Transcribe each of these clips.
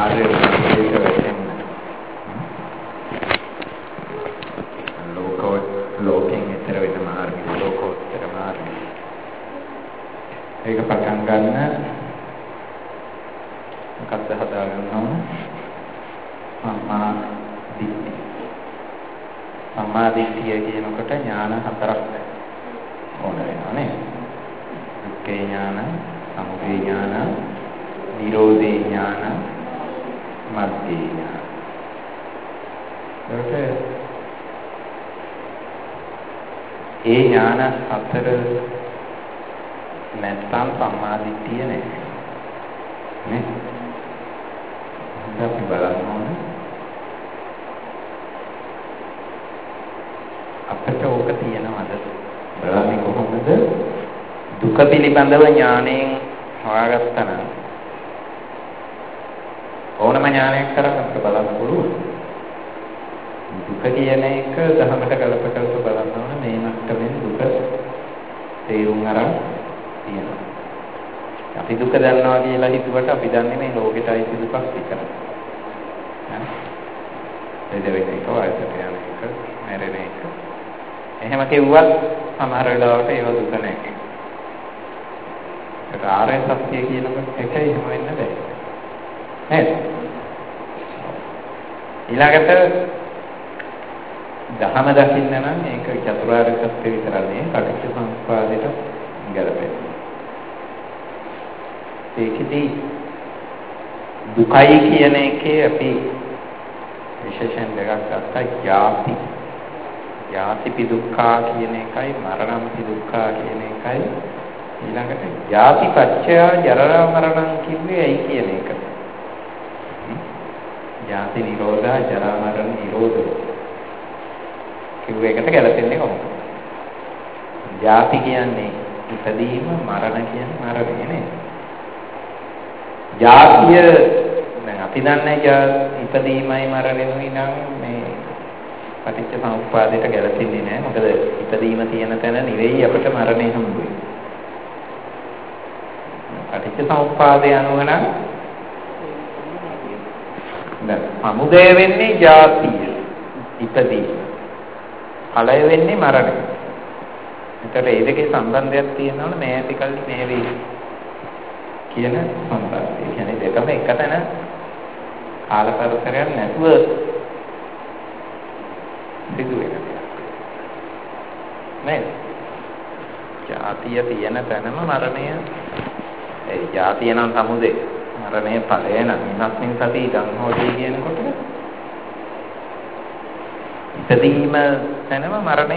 ආර්ය විද්‍යාවට වැටෙන්න. ලෝකයෙන් ඈතර වෙන මාර්ගය, ලෝකෝත්තර මාර්ගය. ඒක පටන් ගන්න මොකක්ද හදාගන්න ඕන? සම්මා දිට්ඨිය. සම්මා දිට්ඨිය කියනකොට ඥාන හතරක් ඕන වෙනවා නේද? දුක්ඛේ ඥාන, සමුදය ඥාන, නිරෝධේ ඥාන, මග්ගේ ඥාන. ඒ ඥාන හතර නැත්නම් සම්මා දිට්ඨිය නැහැ. නේ? අපි බලන්න ඕනේ. අපිට ඕක තියෙනවද? බලන්නේ කොහොමද? දුක පිළිබඳව ඥාණයෙන් හොයාගත්තා නම් ඕනම ඥානයක් කරන් අපිට බලන්න පුළුවන්. දුක කියන එක ධර්මයට කල්ප බලන්න ඕන මේ මට්ටමින් දුක තේරුම් අරන් තියෙනවා. අපි දුක දන්නවා කියලා හිතුවට අපි දන්නේ මේ ලෝකෙට අයිති දුකක් විතරයි. ඒ දෙවෙනි එක වයසට යන එක, මැරෙන එක. එහෙම කිව්වත් සමහර වෙලාවට ඒව දුක නැහැ. ඒක ආර්ය සත්‍ය කියනකොට එකයි එහෙම වෙන්න බෑ. නේද? ඊළඟට ධහම දකින්න නම් ඒක චතුරාර්ය සත්‍ය විතරනේ පටිච්චසමුප්පාදයට ගැලපෙන්නේ. ඒකෙදී දුකයි කියන එකේ අපි විශේෂයෙන් දෙකක් ගත්තා. ජාතිපි දුක්ඛා කියන එකයි මරණම්පි දුක්ඛා කියන එකයි. ඊළඟට ජාතිපච්චය ජරා මරණං කිව්වේ ඇයි කියන එක. ජාති නිරෝධා ජරා මරණ නිරෝධෝ කිව්ව එකට ගැලපෙන්නේ කොහොමද? ජාති කියන්නේ ඉපදීම, මරණ කියන්නේ මරණය නේද? ජාතිය දැන් අපි දන්නේ ඉපදීමයි මරණයයි නම් මේ පටිච්චසමුප්පාදයට ගැලපෙන්නේ නැහැ. මොකද ඉපදීම තියෙන තැන නෙවෙයි අපිට මරණය හම්බුනේ. පටිච්චසමුප්පාදේ අනුව නම් දැන් සමුදය වෙන්නේ ජාතිය, ඉපදීම. ඵලය වෙන්නේ මරණය. එතකොට මේ දෙකේ සම්බන්ධයක් තියෙනවනේ මේ ඇතිකල්ලි මේ වේ කියන සම්බන්ධය. කියන්නේ දෙකම එකතැන කාලපරතරයක් නැතුව සිදු වෙන දෙයක්. නේද? ජාතිය තියෙන තැනම මරණය. ඒ ජාතිය නම් සමුදය. මරණය ඵලය නම් ඉනස්මින් සති ඉදන් හෝති කියනකොට ඉපදීම තැනම මරණය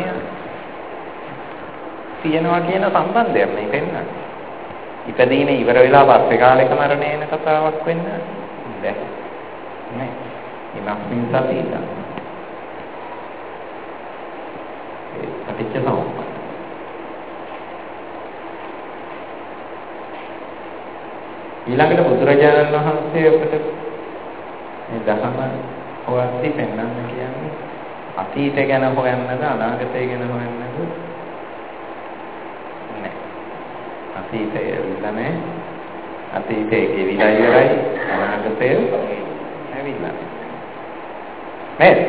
තියෙනවා කියන සම්බන්ධයක් මේ පෙන්නන්නේ. ඉපදීම ඉවර වෙලා පස්සේ කාලෙක මරණය එන කතාවක් වෙන්න බැහැ. නේ? ඉනස්මින් සති ඉදන්. ඒ පටිච්චසමුප්පාද. ඊළඟට බුදුරජාණන් වහන්සේ අපිට මේ ධර්ම හොයද්දී පෙන්වන්න කියන්නේ අතීතය ගැන හොයන්නද අනාගතය ගැන හොයන්නද නැහැ. අතීතය විතරනේ. අතීතයේ ගෙවිලා ඉවරයි, අනාගතය ඇවිල්ලා. නේද?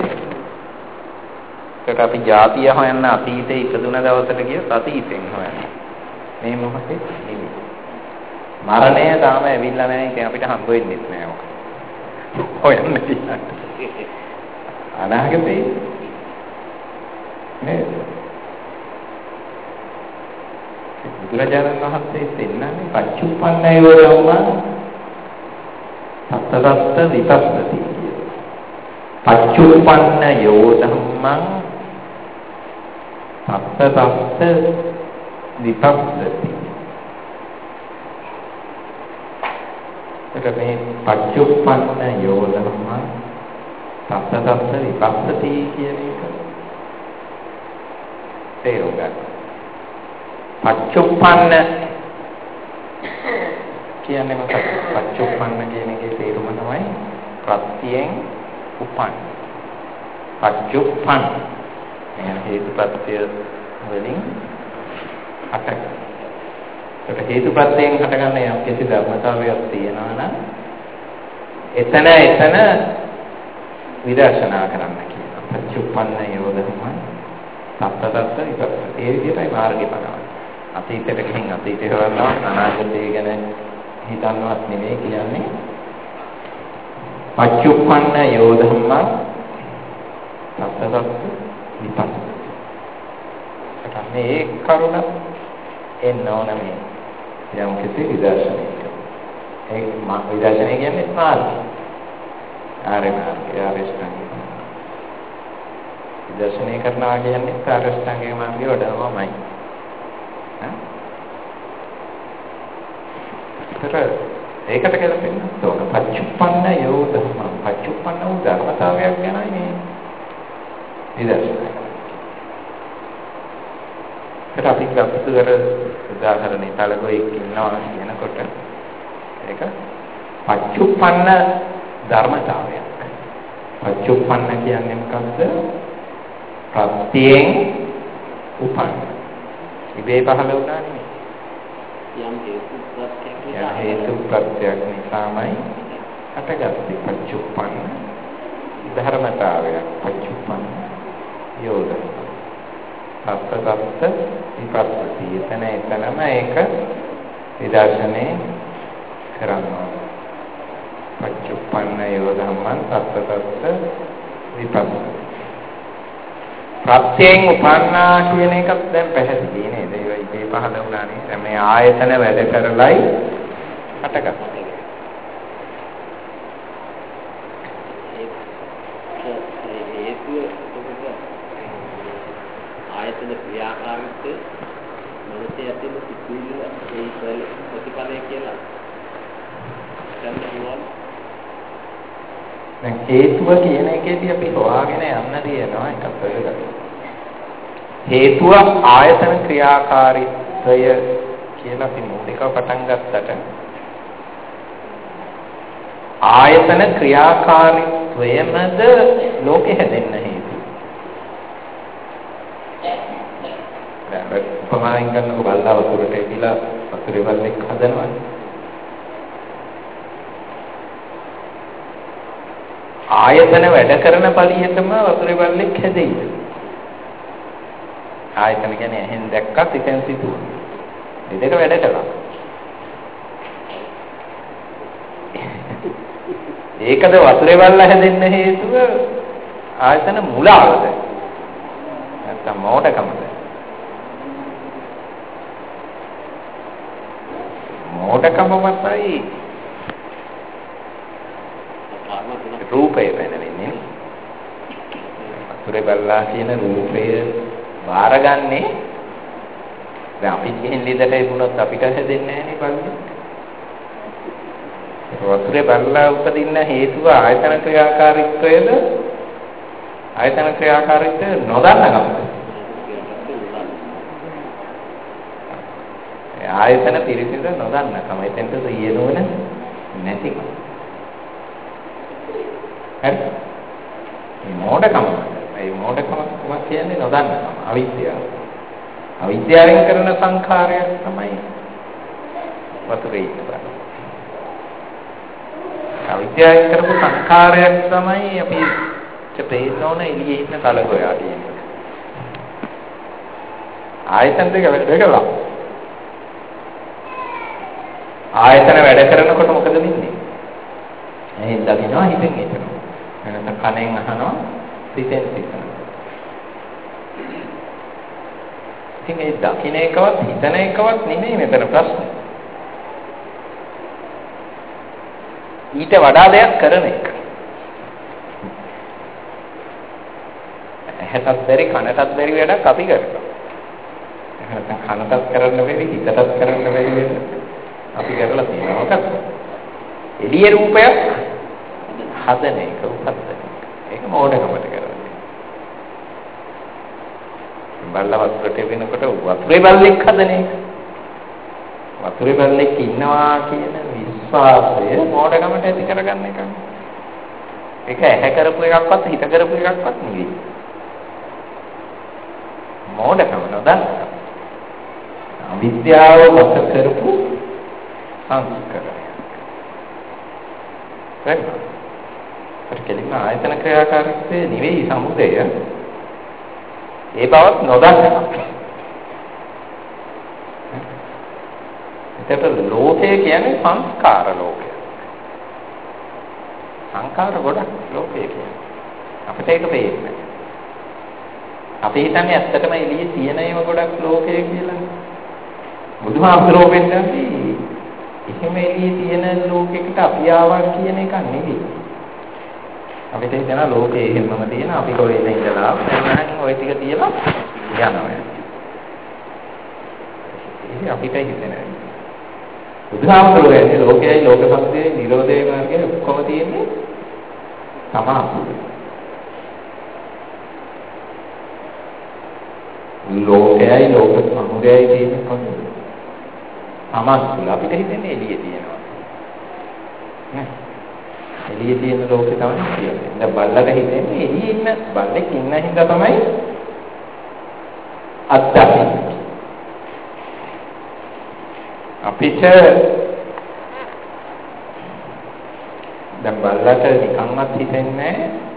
ඒක අපි ජාතිය හොයන්න අතීතේ ඉපදුන දවසට ගියොත් අතීතෙන් හොයන්න. මේ මොහොතේ නෙමෙයි. මරණය තාම ඇවිල්ලා නැහැ. ඉතින් අපිට හම්බ වෙන්නේ නැහැ ඔක. හොයන්න තියෙනවා. අනාගතේ නේද? බුදුරජාණන් වහන්සේ දෙන්නන්නේ පච්චුප්පන්නයෝ ධම්මං සත්තදත්ත විපස්සති කියලා. පච්චුප්පන්නයෝ ධම්මං සත්තදත්ත විපස්සති. ඒක මේ පච්චුප්පන්නයෝ ධම්මං සත්තදත්ත විපස්සති කියන එක තේරුම් ගන්න. පච්චුප්පන්න කියන්නේ මොකක්ද? පච්චුප්පන්න කියන එකේ තේරුම තමයි ප්‍රත්‍යයෙන් උපන්. පච්චුප්පන්න කියන්නේ හේතුපත්‍ය වලින් අටක. ඒක හේතුපත්‍යයෙන් හටගන්න යම් කිසි ධර්මතාවයක් තියෙනවා නම් එතන විදර්ශනා කරන්න කියනවා. පච්චුප්පන්න යෝධම සත්‍යදත්ත විපස්සනා. ඒ විදිහටයි මාර්ගය පනවන්නේ. අතීතයට ගිහින් අතීතේ හොයනවා අනාගතය ගැන හිතන්නවත් නෙමෙයි කියන්නේ. පච්චුප්පන්න යෝධම සත්‍යදත්ත විපස්සනා. මේ කරුණ එන්න ඕන මේ යම් කිසි විදර්ශනයක. ඒ විදර්ශනය කියන්නේ මාර්ගය. ආර්ය මාර්ගය, ආර්ය ශ්‍රාංගය. විදර්ශනය කරනවා කියන්නේ ආර්ය ශ්‍රාංගික මාර්ගය වඩනවාමයි. ඒකට ගැලපෙන්න ඕන. පච්චුප්පන්න යෝධම. පච්චුප්පන්න වූ ධර්මතාවයක් ගැනයි මේ විදර්ශනය. අපි කර උදාහරණේ තලගොයෙක් ඉන්නවා කියනකොට ඒක පච්චුප්පන්න ධර්මතාවයක්. පච්චුප්පන්න කියන්නේ මොකක්ද? ප්‍රත්‍යයෙන් උපන්න. ඉබේ පහළ වුණා නෙමෙයි. යම් හේතු ප්‍රත්‍යක් නිසාමයි හටගත්තේ පච්චුප්පන්න ධර්මතාවයක්. පච්චුප්පන්න යෝධ සත්‍යදත්ත විපස්සති. එතනම ඒක විදර්ශනේ කරනවා. පච්චුප්පන්න යෝධම්මං සත්‍යදත්ත විපස්සති. ප්‍රත්‍යයෙන් උපන්නා කියන එකත් දැන් පැහැදිලි නේද? ඒ පහළ වුණා නේද? මේ ආයතන වැඩ කරලයි හටගත්තේ. ආයතන ක්‍රියාකාරීත්වය මනසේ ඇතිව සිදුවිලි ඒ ප්‍රතිඵලය කියලා කියනවා. දැන් හේතුව කියන එකේදී අපි හොයාගෙන යන්න තියෙනවා එකක් වැදගත්. හේතුව ආයතන ක්‍රියාකාරීත්වය කියලා අපි මූලිකව පටන් ගත්තට ආයතන ක්‍රියාකාරීත්වයමද ලෝකෙ හැදෙන්න හේතුව. උපමාවෙන් ගන්නකො බල්ලා වතුරට එදිලා වතුරේ බල්ලෙක් හදනවා. ආයතන වැඩ කරන පළියටම වතුරේ බල්ලෙක් හැදෙයි. ආයතන කියන්නේ එහෙන් දැක්කත් ඉතින් සිතුවා. මේ දෙක වැඩ කළා. ඒකද වතුරේ බල්ලා හැදෙන්න හේතුව ආයතන මුලාවද? නැත්නම් මෝඩකමද? මෝඩකම මතයි රූපය වෙනවෙන්නේ. වතුරේ බල්ලා කියන රූපය බාරගන්නේ දැන් අපි ගිහින් ලිඳට ඉමුණොත් අපිට හැදෙන්නේ නැහැ නේ බල්ලෙක්. වතුරේ බල්ලා උපදින්න හේතුව ආයතන ක්‍රියාකාරීත්වයද? ආයතන ක්‍රියාකාරීත්වය නොදන්නකමද? ආයතන පිරිසිඳ නොදන්නකම. එතෙන්ට සියනෝන නැතිකම. හරි. මේ මෝඩකම. ඒ මෝඩකම කියන්නේ නොදන්නකම, අවිද්‍යාව. අවිද්‍යාවෙන් කරන සංඛාරයක් තමයි වතුරේ ඉන්න. අවිද්‍යාවෙන් කරපු සංඛාරයක් තමයි අපි තේරෙන්න ඕන එළියේ ඉන්න කලගොයා කියන්නේ. ආයතන දෙක වැඩ කළා. ආයතන වැඩ කරනකොට මොකද වෙන්නේ? එහෙන් දකින්නවා හිතෙන් හිතනවා. වෙනත කනෙන් අහනවා සිතෙන් සිතනවා. ඉතින් මේ දකින්න එකවත් හිතන එකවත් නෙමෙයි මෙතන ප්‍රශ්නේ. ඊට වඩා දෙයක් කරන එක. ඇහැටත් බැරි කනටත් බැරි වැඩක් අපි කරනවා. එහෙනම් කනටත් කරන්න බැරි හිතටත් කරන්න බැරි වෙන අපි කරලා තියෙනවා. මොකක්ද? එළිය රූපයක් හදන එක උපදින. ඒක මෝඩකමට කරන්නේ. බල්ලා වතුරට වෙනකොට වතුරේ බල්ලෙක් හදන එක. වතුරේ බල්ලෙක් ඉන්නවා කියන විශ්වාසය මෝඩකමට ඇති කරගන්න එක. ඒක ඇහැ කරපු එකක්වත් හිත කරපු එකක්වත් නෙවෙයි. මෝඩකම නොදන්නා. අවිද්‍යාව මත කරපු සංස්කරණය. වැටෙනවා. ඒත් කෙලින්ම ආයතන ක්‍රියාකාරීත්වයේ නිවේයි සමුදය. ඒ බවත් නොදන්නවා. එතකොට ලෝකය කියන්නේ සංස්කාර ලෝකය. සංස්කාර ගොඩක් ලෝකය කියන්නේ. අපිට ඒක පේන්නේ. අපි හිතන්නේ ඇත්තටම එළියේ තියෙන ඒවා ගොඩක් ලෝකය කියලා. බුදුහාමුදුරුවෝ වෙන්නේ එහෙම එළියේ තියෙන ලෝකයකට අපි ආවා කියන එක නෙවෙයි. අපිට හිතන ලෝකේ එහෙමම තියෙන අපි කොහෙද ඉඳලා දැන් ওই ටික තියලා යනවා. ඒක අපිට හිතෙන්නේ. බුදුහාමුදුරුවෝ කියන්නේ ලෝකයයි ලෝක සත්‍යයයි නිරෝධයේ මාර්ගයේ ඔක්කොම තියෙන්නේ සමාප්තිය. ලෝකයයි ලෝක සමුදයයි තියෙන්නේ කොහොමද? සමාප්තිය අපිට හිතෙන්නේ එළියේ තියෙනවා. නේ? එළියේ තියෙන ලෝකේ තමයි කියන්නේ. දැන් බල්ලට හිතෙන්නේ එළියේ ඉන්න බල්ලෙක් ඉන්න හින්දා තමයි අත්දැකීම. අපිට දැන් බල්ලට නිකන්වත් හිතෙන්නේ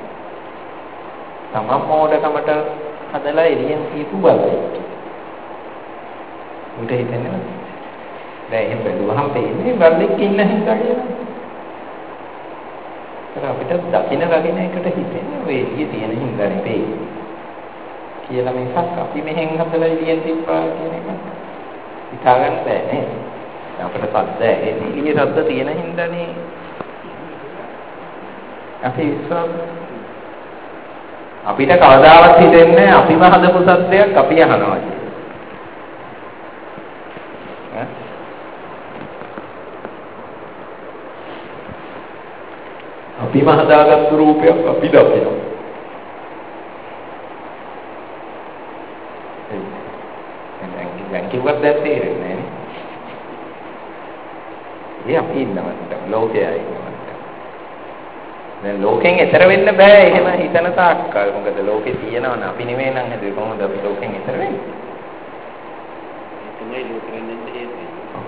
තමන් මෝඩකමට හදලා එළියෙන් තියපු බල්ලෙක්. උන්ට හිතෙන්නේ දැන් එහෙම බැලුවහම තේින්නේ බල්ලෙක් ඉන්න හින්දා කියලා. ඒක අපිට දකින්න එකට හිතෙන්නේ ඔය එළියේ තියෙන හින්දා නෙවෙයි කියලා මේකක් අපි මෙහෙන් හදලා එළියෙන් තියපා කියන එක හිතා ගන්න බෑ නේද? අපිට සද්ද එළියේ සද්ද තියෙන හින්දානේ අපි විශ්වාස අපිට කවදාවත් හිතෙන්නේ අපිම හදපු සද්දයක් අපි අහනවා කියලා. අපිම හදාගත්තු රූපයක් අපි දකිනවා. දැන් කිව්වත් දැන් තේරෙන්නේ නැහැ. ඒ අපි ඉන්නවට ලෝකයයි ඉන්නවට. දැන් ලෝකෙන් එතර වෙන්න බෑ එහෙම හිතන තාක්කල්. මොකද ලෝකේ තියෙනවනේ අපි නෙමෙයි නම් හදුවේ කොහොමද අපි ලෝකෙන් එතර වෙන්නේ? තමයි ලෝකෙන් එන්නේ හේතුව.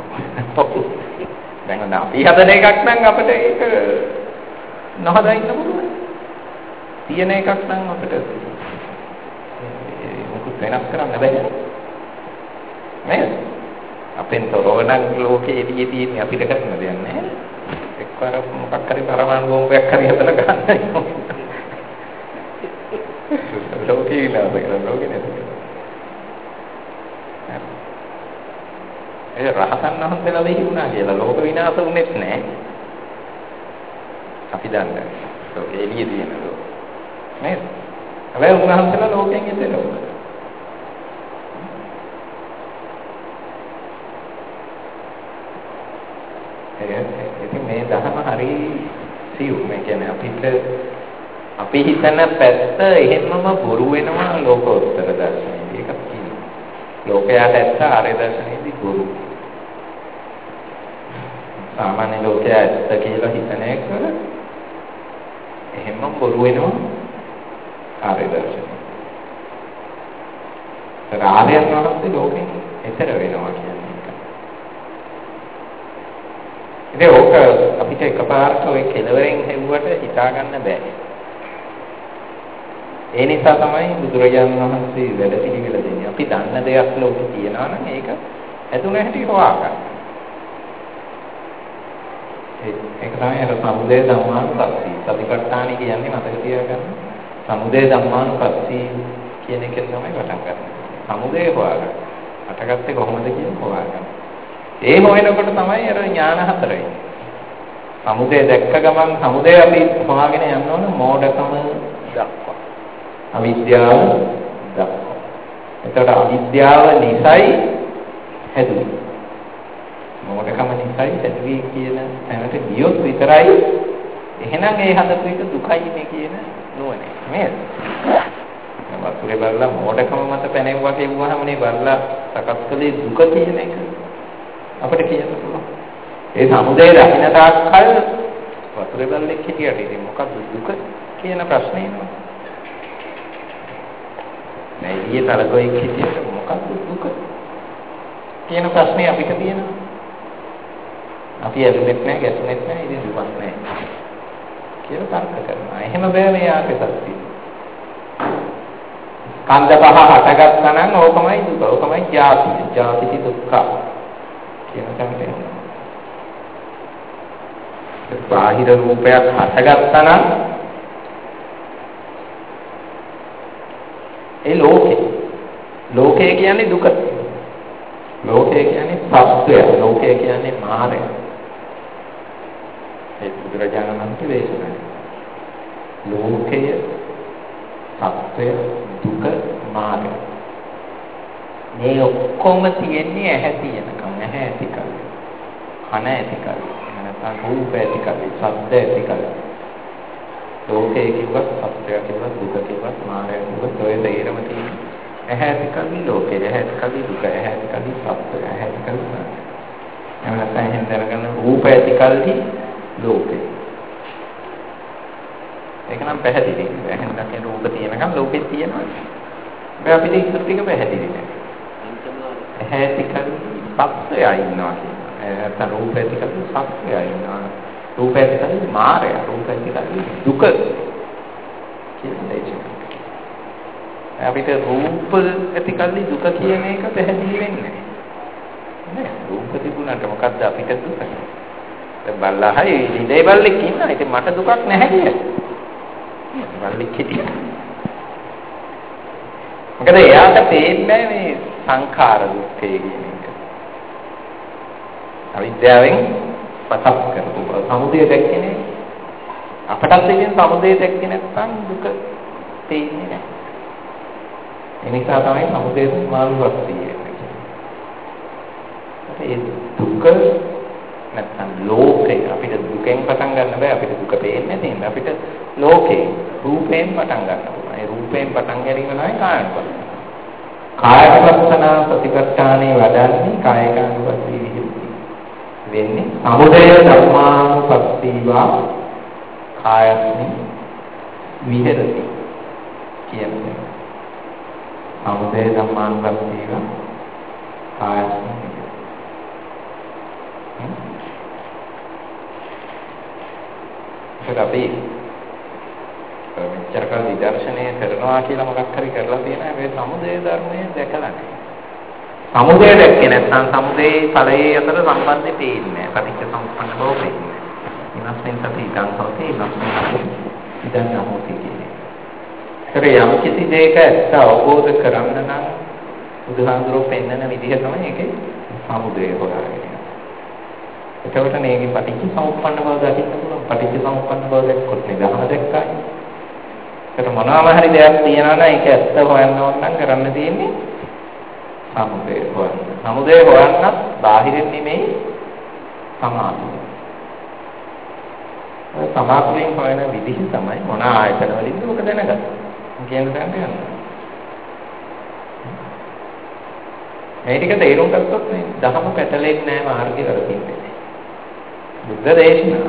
දැන් අපි හදන එකක් නම් අපිට ඒක නොහදා ඉන්න පුළුවන්. තියෙන එකක් නම් අපිට මොකද වෙනස් කරන්න බෑ. නේද? අපෙන් තොරව නම් ලෝකයේ එළියේ තියෙන අපිට කරන්න දෙයක් නැහැ. එක්වර මොකක් හරි පරමාණු බෝම්බයක් හරි හදලා ගන්න. ලෝකේ ඉලාද කියලා ලෝකේ නේද? ඒ රහතන් වහන්සේලා වෙහි වුණා කියලා ලෝක විනාශ වුනේත් නැහැ. අපි දන්නේ ලෝකේ එළියේ තියෙන ලෝක. නේද? හැබැයි උන්වහන්සේලා ලෝකයෙන් එතෙර වුණා. ඉතින් මේ ධර්ම හරි සියුම්. ඒ කියන්නේ අපි හිතන පැත්ත එහෙමම බොරු වෙනවා ලෝකෝත්තර දර්ශනයේදී. ඒකක් කියනවා. ලෝකයට ඇත්ත ආර්ය දර්ශනයේදී බොරු. සාමාන්‍ය ලෝකයේ ඇත්ත කියලා හිතන එක එහෙමම බොරු වෙනවා ආර්ය දර්ශනය. ආර්යයන් වහන්සේ ලෝකෙන් එතර වෙනවා කියන්නේ. ඉතින් ඕක අපිට එකපාරට ඔය කෙලවරෙන් හෙව්වට හිතා ගන්න බෑ. ඒ නිසා තමයි බුදුරජාණන් වහන්සේ වැඩ පිළිවෙල දෙන්නේ. අපි දන්න දෙයක් ලෝකේ තියනවා නම් ඒක ඇතුණ හැටි හොයාගන්න. ඒක තමයි අර සමුදය ධම්මානුපස්සී. සතිපට්ඨාන කියන්නේ මතක තියාගන්න. සමුදය ධම්මානුපස්සී කියන එකෙන් තමයි පටන් ගන්න. සමුදය හොයාගන්න. අටගත්තේ කොහොමද කියන හොයාගන්න. ඒ හොයනකොට තමයි අර ඥාන හතර එන්නේ. සමුදය දැක්ක ගමන් සමුදය අපි හොයාගෙන යන්න ඕන මෝඩකම දක්වා. අවිද්‍යාව දක්වා. එතකොට අවිද්‍යාව නිසයි හැදුවේ. මෝඩකම නිසයි හැදුවේ කියන තැනට ගියොත් විතරයි එහෙනම් ඒ හදපු එක දුකයි නේ කියන නුවණ. නේද? වතුරේ බලලා මෝඩකම මත පැනෙවුවා කියුවාමනේ බලලා සකස් කළේ දුක කියන එක. අපිට කියන්න පුළුවන්. ඒ සමුදය දකින්න තාක්කල් වතුරේ බල්ලෙක් හිටියට ඉතින් මොකක්ද දුක කියන ප්‍රශ්නේ එනවා. නෑ ඊයේ තරගොයෙක් හිටියට මොකක්ද දුක කියන ප්‍රශ්නේ අපිට තියෙනවා. අපි ඇලුනෙත් නෑ ගැටුනෙත් නෑ ඉතින් දුකක් නෑ. කියලා තර්ක කරනවා. එහෙම බෑ මේ ආර්ය සත්‍යය. ස්කන්ධ පහ හටගත්තා නම් ඕකමයි දුක. ඕකමයි ජාතිය. ජාතිති දුක්ඛ කියන තැනට එනවා. බාහිර රූපයක් හටගත්තා නම් ඒ ලෝකය කියන්නේ දුක. ලෝකය කියන්නේ සත්‍යය. ලෝකය කියන්නේ මායය. ඒ බුදුරජාණන් වහන්සේ දේශනා ලෝකය සත්‍යය දුක මායය. මේ ඔක්කොම තියෙන්නේ ඇහැ තියෙනකම්. ඇහැ ඇති කල්ලි. කන ඇති කල්ලි. නැත්නම් රූප ඇති කල්ලි. ශබ්ද ඇති කල්ලි. ලෝකේ කිව්වත් සත්‍යය කිව්වත් දුක කිව්වත් මායය කිව්වත් ඔය දෙයරම තියෙන්නේ. ඇහැ ඇති කල්ලි ලෝකේ. ඇහැ ඇති කල්ලි දුක. ඇහැ ඇති කල්ලි සත්‍යය. ඇහැ ඇති කල්ලි මායය. එහෙම නැත්නම් එහෙන් දැනගන්න රූප ඇති කල්ලි ලෝකේ. ඒක නම් පැහැදිලි. එහෙන් දැකන රූප තියෙනකම් ලෝකෙත් තියෙනවා. මේ අපිට ඉස්සර ටික පැහැදිලි නෑ. ඇහැ ඇති කල්ලි සත්‍යය ඉන්නවා කියනවා. නැත්නම් රූප ඇති කල්ලි සත්‍යය ඉන්නවා. රූප ඇති කල්ලි මායය. රූප ඇති කල්ලි දුක කියන දේශනා. අපිට රූප ඇති කල්ලි දුක කියන එක පැහැදිලි වෙන්නේ නෑ. රූප තිබුණාට මොකද්ද අපිට දුක? දැන් බල්ලාහයි ඉඳේ බල්ලෙක් ඉන්නා. ඉතින් මට දුකක් නැහැ කියලා. බල්ලෙක් හිටියා. මොකද එයාට තේන්නේ මේ සංඛාර දුක්ඛය කියන එක. අවිද්‍යාවෙන් පසක් කරපුවා සමුදය දැක්කේ නෑ. අපටත් ඉතින් සමුදය දැක්කේ නැත්නම් දුක තේන්නේ නෑ. ඒ නිසා තමයි සමුදය මාර්ගවත් තියෙන්නේ. ඒ දුක නැත්නම් ලෝකේ අපිට දුකෙන් පටන් ගන්න බෑ. අපිට දුක පේන්නේ නැහැ. අපිට ලෝකේ රූපයෙන් පටන් ගන්න පුළුවන්. ඒ රූපයෙන් පටන් ගැනීම තමයි කායනුපස්සන. කායනුපස්සන ප්‍රතිපත්තානේ වඩන්නේ කායකානුපස්සී විහෙති. වෙන්නේ සමුදය ධම්මානුපස්සීවා කායස්මි විහෙරති කියන්නේ. සමුදය ධම්මානුපස්සීවා කායස්මි අපි මෙච්චර කල් විදර්ශනය කරනවා කියලා මොකක් හරි කරලා තියෙනවා මේ සමුදය ධර්මයේ දැකලා නැහැ. සමුදය දැක්කේ නැත්නම් සමුදේ ඵලයේ අතර සම්බන්ධය පේන්නේ නැහැ. පටිච්චසමුප්පන්න බව පේන්නේ නැහැ. ඉනස්මින් සති ඉදන් හොතේ ඉනස්මින් ඉදන් නැහොතේ කියන්නේ. ඒතර යම් කිසි දෙයක ඇත්ත අවබෝධ කරගන්න නම් බුදුහාමුදුරුවෝ පෙන්වන විදිහ තමයි ඒකේ සමුදය හොයාගන්නේ. එතකොට මේකේ පටිච්චසමුප්පන්න බව දකින්න පුළුවන්. පටිච්චසමුප්පන්න බව දැක්කොත් නිදහස දැක්කයි. ඒක මොනවාම හරි දෙයක් තියනවා නම් ඒක ඇත්ත හොයන්න ඕන නම් කරන්න තියෙන්නේ සමුදය හොයන්න. සමුදය හොයන්නත් බාහිරින් නෙමෙයි සමාධිය. ඔය සමාධියෙන් හොයන විදිහ තමයි මොන ආයතන වලින්ද ඔක දැනගන්න. කියන තැනට යන්න. මේ ටික තේරුම් ගත්තොත් මේ ධර්ම පැටලෙන්නේ නැහැ මාර්ගය කරකින්නේ. බුද්ධ දේශනා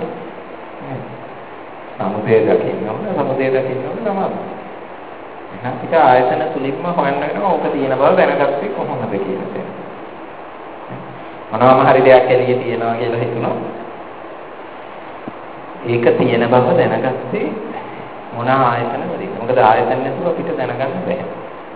සමුදය දකින්නම සමුදය දකින්නම තමයි. එහෙනම් පිට ආයතන තුලින්ම හොයන්න වෙනවා ඕක තියෙන බව දැනගත්තේ කොහොමද කියන එක. මොනවාම හරි දෙයක් එළියේ තියෙනවා කියලා හිතුණා. ඒක තියෙන බව දැනගත්තේ මොන ආයතන වලින්ද? මොකද ආයතන නැතුව අපිට දැනගන්න බෑ.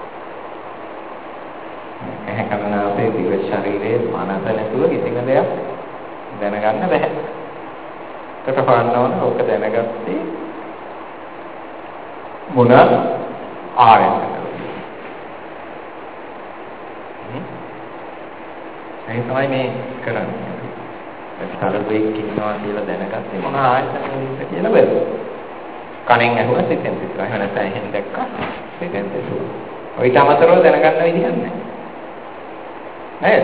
ඇහැ කන නාසය දිව ශරීරයේ මනස නැතුව කිසිම දෙයක් දැනගන්න බෑ. ඒකට හොයන්න ඕන ඕක දැනගත්තේ මොන ආයතනද? ඒ තමයි මේ කරන්නේ. තරබෙක් ඉන්නවා කියලා දැනගත්තේ මොන ආයතනවලද කියලා බලන්න. කණෙන් ඇහුවා සිතෙන් විතරයි. එහෙම නැත්නම් එහෙන් දැක්කා සිතෙන් දැක්කා. ඔයිට අමතරව දැනගන්න විදිහක් නැහැ. නේද?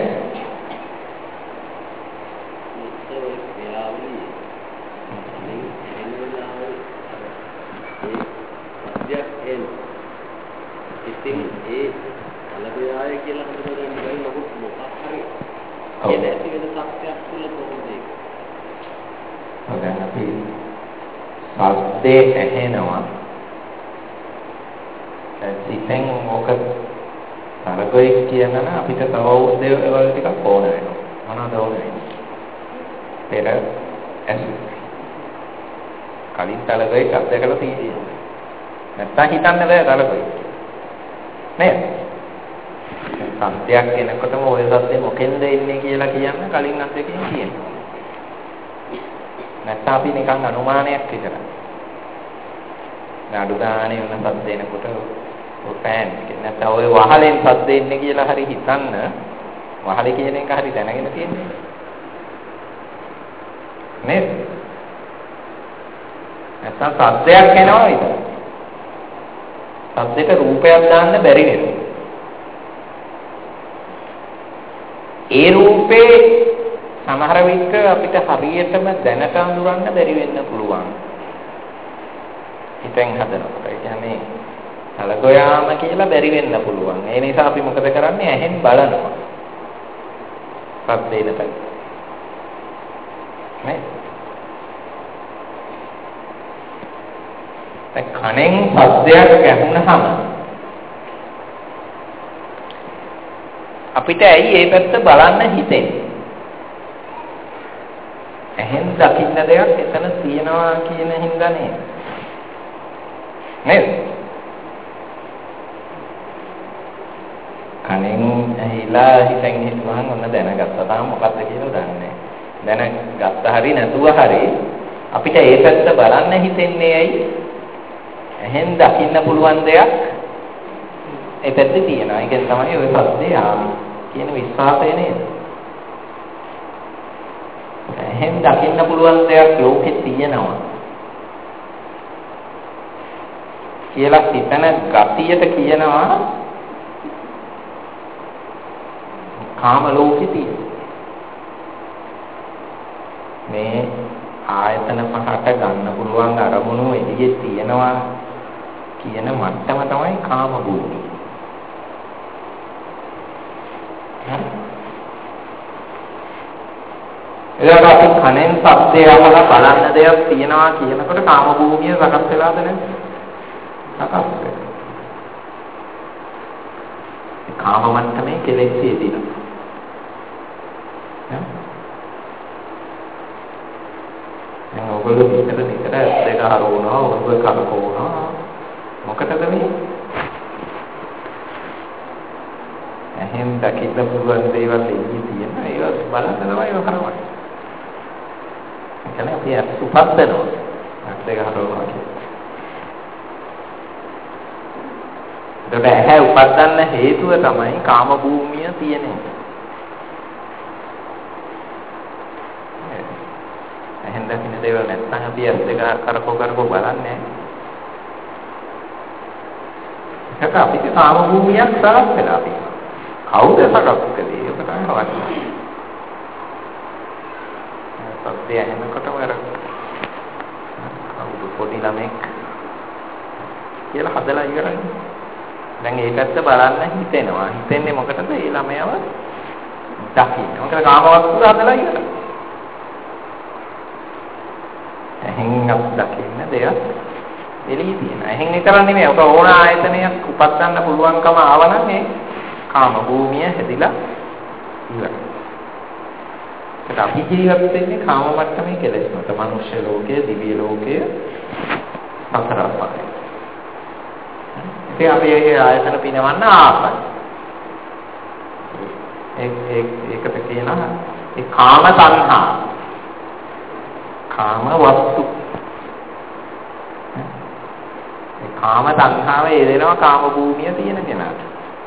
සද්දේ ඇහෙනවා. සිතෙන් මොක තරගයක් කියනනම් අපිට තව දේවල් ටිකක් ඕන වෙනවා. මොනවද ඕන වෙන්නේ? පෙර ඇසු. කලින් තලගොයි එකක් දැකලා තියෙන්නේ. නැත්තම් හිතන්න බෑ තලගොයි. නේද? සත්‍යයක් එනකොටම ওই සත්‍ය මොකෙන්ද එන්නේ කියලා කියන්න කලින් අත්දැකීම් කියනවා. නැත්නම් අපි නිකන් අනුමානයක් විතරයි. නඩු ගානේ වෙන සද්ද එනකොට ඔය ෆෑන් එක නැත්නම් ඔය වහලෙන් සද්ද එන්නේ කියලා හරි හිතන්න වහලේ කියන එක හරි දැනගෙන තියෙන්නේ. නේද? නැත්නම් සද්දයක් එනවා විතරයි. සද්දෙට රූපයක් දාන්න බැරි වෙනවා. ඒ රූපේ සමහර විට අපිට හරියටම දැනට අඳුරන්න බැරි වෙන්න පුළුවන්. හිතෙන් හදනකොට. ඒ කියන්නේ අලගොයාම කියලා බැරි වෙන්න පුළුවන්. ඒ නිසා අපි මොකද කරන්නේ? ඇහෙන් බලනවා. සද්දේට. නේ? කණෙන් සද්දයක් ඇහුනහම අපිට ඇයි ඒ පැත්ත බලන්න හිතෙන්නේ? ඇහෙන් දකින්න දෙයක් එතන තියෙනවා කියන හින්දා නේද? නේද? කණෙන් ඇහිලා හිතෙන් හිතුවහම ඔන්න දැනගත්තා. තාම මොකක්ද කියලා දන්නේ නැහැ. දැනගත්ත හරි නැතුව හරි අපිට ඒ පැත්ත බලන්න හිතෙන්නේ ඇයි? ඇහෙන් දකින්න පුළුවන් දෙයක් ඒ පැත්තේ තියෙනවා. ඒකෙන් තමයි ඔය සද්දේ ආවේ කියන විශ්වාසය නේද? ඇහෙන් දකින්න පුළුවන් දෙයක් ලෝකෙ තියෙනවා කියලා හිතන ගතියට කියනවා කාම ලෝකෙ තියෙන. මේ ආයතන පහට ගන්න පුළුවන් අරමුණු එළියේ තියෙනවා කියන මට්ටම තමයි කාම භූමිය. එතකොට අපි කනෙන් ශබ්දය අහලා බලන්න දෙයක් තියෙනවා කියනකොට කාම භූමිය සකස් වෙලාද නැද්ද? සකස් වෙනවා. ඒ කාම මට්ටමේ කෙලෙස් තියෙනවා. දැන් ඔයගොල්ලෝ විතර දෙක හරවනවා, ඔබ කරකවනවා. මොකටද මේ? එහෙන් දකින්න පුළුවන් දේවල් එන්නේ තියෙන ඒවා බලන්න තමයි ඒවා කරවන්නේ. එතන අපි උපද්දනවා. දෙක හරවනවා කියන්නේ. ඒකට ඇහැ උපද්දන්න හේතුව තමයි කාම භූමිය තියෙන්නේ. එහෙන් දකින්න දේවල් නැත්නම් අපි දෙක කරකව බලන්නේ. ඒක අපිට කාම භූමියක් සකස් වෙලා අපි. කවුද සකස් කළේ? ඒක තමයි අවශ්‍ය. සත්‍යය එනකොටම අර කවුද පොඩි ළමෙක් කියලා හදලා ඉවරයි. දැන් ඒ පැත්ත බලන්න හිතෙනවා. හිතෙන්නේ මොකටද? ඒ ළමයාව දකින්න. මොකද කාම වස්තු හදලා ඉවරයි. එහෙන් අප දකින්න දෙයක් එළියේ තියෙනවා. එහෙන් විතර නෙමෙයි. ඔක ඕන ආයතනයක් උපදින්න පුළුවන්කම ආවනම් ඒ කාම භූමිය හැදිලා ඉවරයි. ඒක අපි ජීවත් වෙන්නේ කාම මට්ටමේ කෙලෙස් මත. මනුෂ්‍ය ලෝකයේ, දිව්‍ය ලෝකයේ සතර අපාය. ඉතින් අපි ඒ ආයතන පිනවන්න ආසයි. ඒකට කියනවා ඒ කාම තණ්හා. කාම වස්තු. ඒ කාම තණ්හාව එදෙනවා කාම භූමිය තියෙන කෙනාට.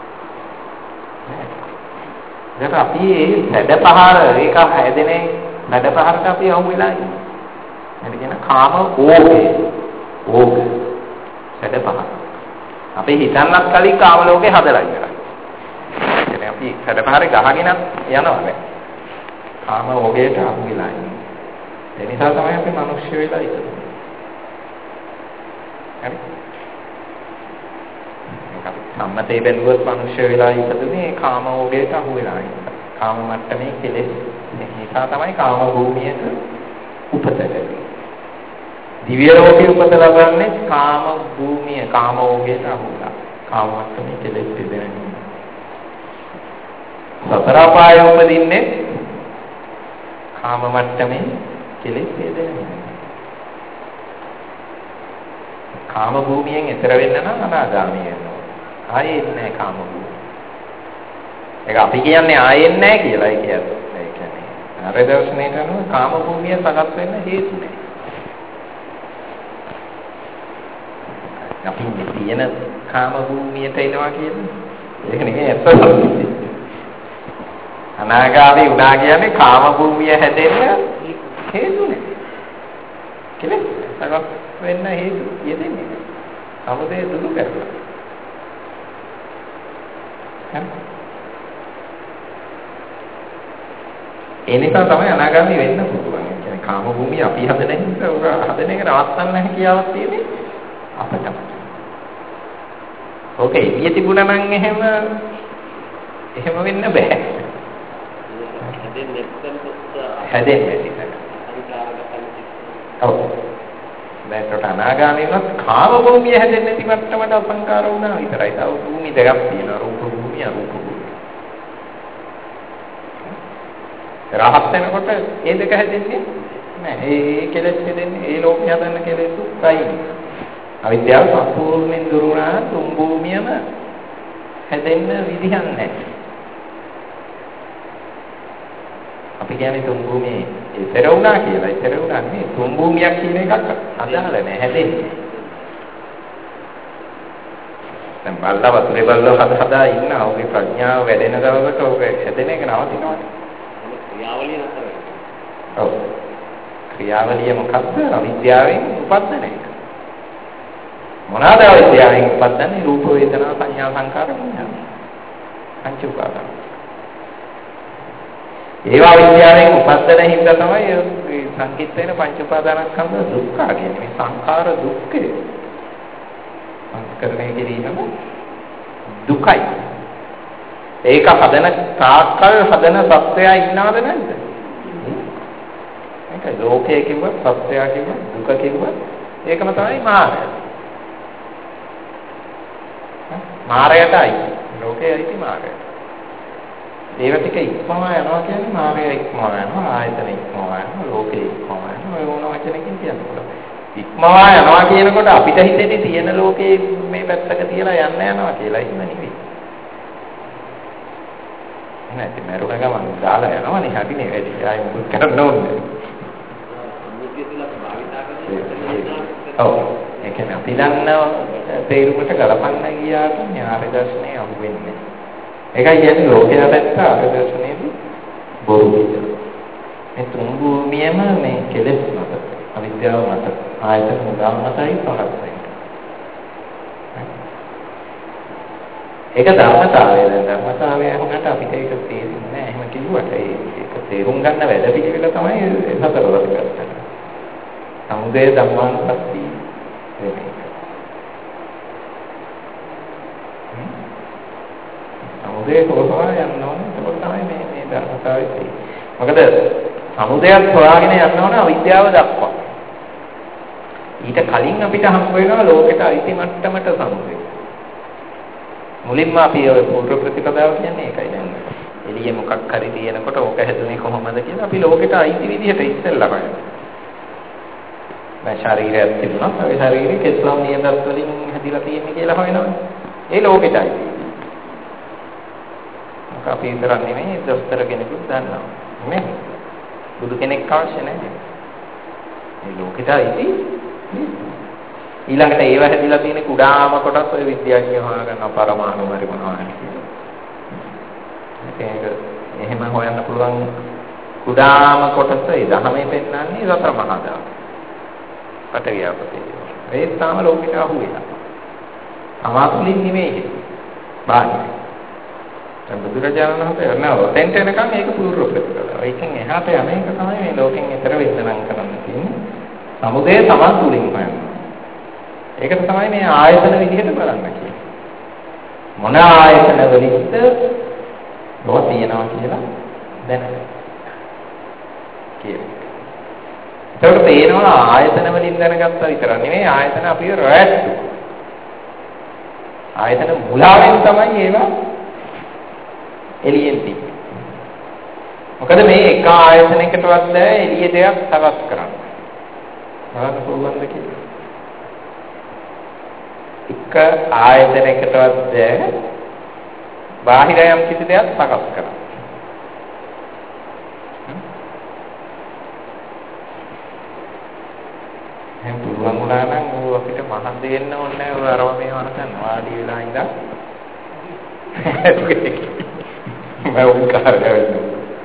ඒක අපි සැඩපහර ඒක හැදෙනේ සැඩපහරට අපි යමු වෙලා ඉන්නේ. හරි කියන කාම ඕකේ. ඕක. සැඩපහර. අපි හිතන්නත් කලින් කාම ලෝකේ හදලා ඉවරයි. එතන අපි සැඩපහරේ ගහගෙන යනවා නේ. කාම ඕකේට අහු වෙලා ඉන්නේ. ඒ නිසා තමයි අපි මිනිස්සු වෙලා ඉන්නේ. හරි. සම්මතේ බැලුවොත් මිනිස්සු වෙලා ඉපදුනේ කාම ඕගයට අහු වෙලා ඉන්න. කාම මට්ටමේ කෙලෙස් නිසා තමයි කාම භූමියට උපත ලැබෙන්නේ. දිව්‍ය ලෝකේ උපත ලබන්නේ කාම භූමිය කාම ඕගයට අහු වෙලා. කාම මට්ටමේ කෙලෙස් දෙදෙනා. සතර පාය උපදින්නේ කාම මට්ටමේ කෙලෙස් දෙදෙනා. කාම භූමියෙන් එතර වෙන්න නම් අනාගාමී වෙන්න ඕන. ආයේ නැහැ කාම භූමිය. ඒක අපි කියන්නේ ආයේ නැහැ කියලා. ඒ කියන්නේ අර දර්ශනයට අනුව කාම භූමිය සකස් වෙන්න හේතු නැහැ. අපි තියෙන කාම භූමියට එනවා කියන්නේ ඒක නෙමෙයි ඇත්තටම. අනාගාමී වුණා කියන්නේ කාම භූමිය හැදෙන්න හේතු නැහැ. කෙලෙස් සකස් වෙන්න හේතු යෙදෙන්නේ නැහැ. සමුදය දුරු කරලා. ඒ නිසා තමයි අනාගාමී වෙන්න පුළුවන්. ඒ කියන්නේ කාම භූමිය අපි හදන නිසා උග හදන එක නවත්තන්න හැකියාවක් තියෙන්නේ අපිට. ඕකේ ඉතිය තිබුණා නම් එහෙම වෙන්න බෑ. හැදෙන්නේ නැහැ. ඔව්. දැන් අනාගාමී වුණත් කාම භූමිය හැදෙන්නේ නැති මට්ටමට අසංකාර වුණා විතරයි. තව භූමි දෙකක් තියෙනවා. රූප භූමිය, අරූප භූමිය. රහත් වෙනකොට ඒ දෙක හැදෙන්නේ නැහැ. ඒ කෙලෙස් හැදෙන්නේ ඒ ලෝකේ හදන්න කෙලෙස් දුක්යි. අවිද්‍යාව සම්පූර්ණයෙන් දුරු වුණා තුන් භූමියම හැදෙන්න විදිහක් නැහැ. අපි කියන්නේ තුන් භූමියේ ඉතර වුණා කියලා. ඉතර වුණා නෙමෙයි තුන් භූමියක් කියන එකක් අදාළ නැහැ හැදෙන්නේ. දැන් බල්ලා වතුරේ බල්ලා හදා ඉන්න ඔහුගේ ප්‍රඥාව වැඩෙන දවසක ඔහු හැදෙන එක නවතිනවනේ. ක්‍රියාවලිය නතර වෙනවා. ඔව්. ක්‍රියාවලිය මොකක්ද? අවිද්‍යාවෙන් උපදින එක. මොනවාද අවිද්‍යාවෙන් උපදින්නේ? රූප වේදනා සංඥා සංකාර විඥාන. පංච උපාදාන. ඒවා විද්‍යාවෙන් උපදින හින්දා තමයි මේ සංකිට වෙන පංච උපාදානස්කන්ධ දුක්ඛ කියන්නේ. මේ සංඛාර දුක්ඛය. සංස්කරණය කිරීම දුකයි. ඒක හදන තාක්කල් හදන සත්‍යය ඉන්නවද නැද්ද? මේක ලෝකයේ කිව්ව සත්‍යය කිව්ව දුක කිව්ව ඒකම තමයි මායය. මායයටයි ලෝකයේ අයිති මායය. ඒව ටික ඉක්මවා යනවා කියන්නේ මායය ඉක්මවා යනවා, ආයතන ඉක්මවා යනවා, ලෝකේ ඉක්මවා යනවා. ඒ ඕන වචනකින් කියන්න පුළුවන්. ඉක්මවා යනවා කියනකොට අපිට හිතෙන්නේ තියෙන ලෝකේ මේ පැත්තක තියලා යන්න යනවා කියලා එහෙම නෙවෙයි. නැති මරුණ ගමන් දාලා යනවනේ හැටිනේ වැඩි. ආයෙ මුකුත් කරන්න ඕනේ. ඔව්. ඒ කියන්නේ අපි දන්නව තේරුමට ගලපන්න ගියාට ඥාන දර්ශනේ හම් වෙන්නේ. ඒකයි කියන්නේ ලෝකයා පැත්ත ආර්ය දර්ශනයේදී බොරු විතර. මේ තුන් භූමියම මේ කෙලෙස් මත, අවිද්‍යාව මත, ආයතන මුලාව මතයි පහත් වෙන්නේ. ඒක ධර්මතාවය. දැන් ධර්මතාවය වුණාට අපිට ඒක තේරෙන්නේ නැහැ. එහෙම කිව්වට ඒක තේරුම් ගන්න වැඩ පිළිවෙල තමයි හතර වර්ගයක්. සමුදය ධම්මානුපස්සී වෙන්නේ. සමුදය හොයනවා යන්න ඕනේ. ඒක තමයි මේ ධර්මතාවය තියෙන්නේ. මොකද සමුදයක් හොයාගෙන යන්න ඕනේ අවිද්‍යාව දක්වා. ඊට කලින් අපිට හම් වෙනවා ලෝකෙට අයිති මට්ටමට සමුදය. මුලින්ම අපි ඔය පූර්ව ප්‍රතිපදාව කියන්නේ ඒකයි නේද? එළියේ මොකක් හරි තියෙනකොට ඕක හැදුනේ කොහොමද කියලා අපි ලෝකෙට අයිති විදිහට ඉස්සෙල්ලා බලනවා. මේ ශරීරයක් තිබුණා. ඒ ශරීරේ කෙස්ලම් නියදත් වලින් හැදිලා තියෙන්නේ කියලා හොයනවනේ. ඒ ලෝකෙට අයිති. මොකක් අපි විතරක් නෙමෙයි දොස්තර කෙනෙකුත් දන්නවා. නේ? බුදු කෙනෙක් අවශ්‍ය නැහැ. මේ ලෝකෙට අයිති ඊළඟට ඒව හැදිලා තියෙන කුඩාම කොටස් ඔය විද්‍යාඥයෝ හොයාගන්න පරමාණු හරි මොනවා හරි කියලා. ඒක එහෙම හොයන්න පුළුවන් කුඩාම කොටස ඒ ධර්මයේ පෙන්නන්නේ සතර මහා ධාතු. පටවියාපතේ. ඒ තාම ලෝකෙට අහු වෙලා. අමාතුලින් නෙමෙයි. බාහිර. දැන් බුදුරජාණන් වහන්සේ නෝ තෙන්ට එනකන් ඒක පූර්ව ප්‍රතිපදාව. ඒකෙන් එහාට යන එක තමයි මේ ලෝකෙන් ඈතර වෙන්න නම් කරන්න තියෙන්නේ. සමුදය සමතුලින් හොයන්න. ඒකට තමයි මේ ආයතන විදිහට බලන්න කියන්නේ. මොන ආයතන වලින්ද ලෝක තියනවා කියලා දැනගන්න. කියන්නේ. ඒකට තේනවා ආයතන වලින් දැනගත්තා විතර නෙමෙයි ආයතන අපිව රැට්ටු. ආයතන මුලාවෙන් තමයි ඒවා එළියෙන් තියෙන්නේ. මොකද මේ එක ආයතනයකටවත් බෑ එළිය දෙයක් සකස් කරන්න. බලන්න පුළුවන්ද කියලා. එක ආයතනයකටවත් බාහිර යම් කිසි දෙයක් සකස් කරන්න. එහෙනම් පුළුවන් වුණා නම් ඌ අපිට මහන්සි වෙන්න ඕනේ නැහැ. ඌ අරව මේ වරසන් වාඩි වෙලා ඉඳන් මම කාර්යය වෙනවා.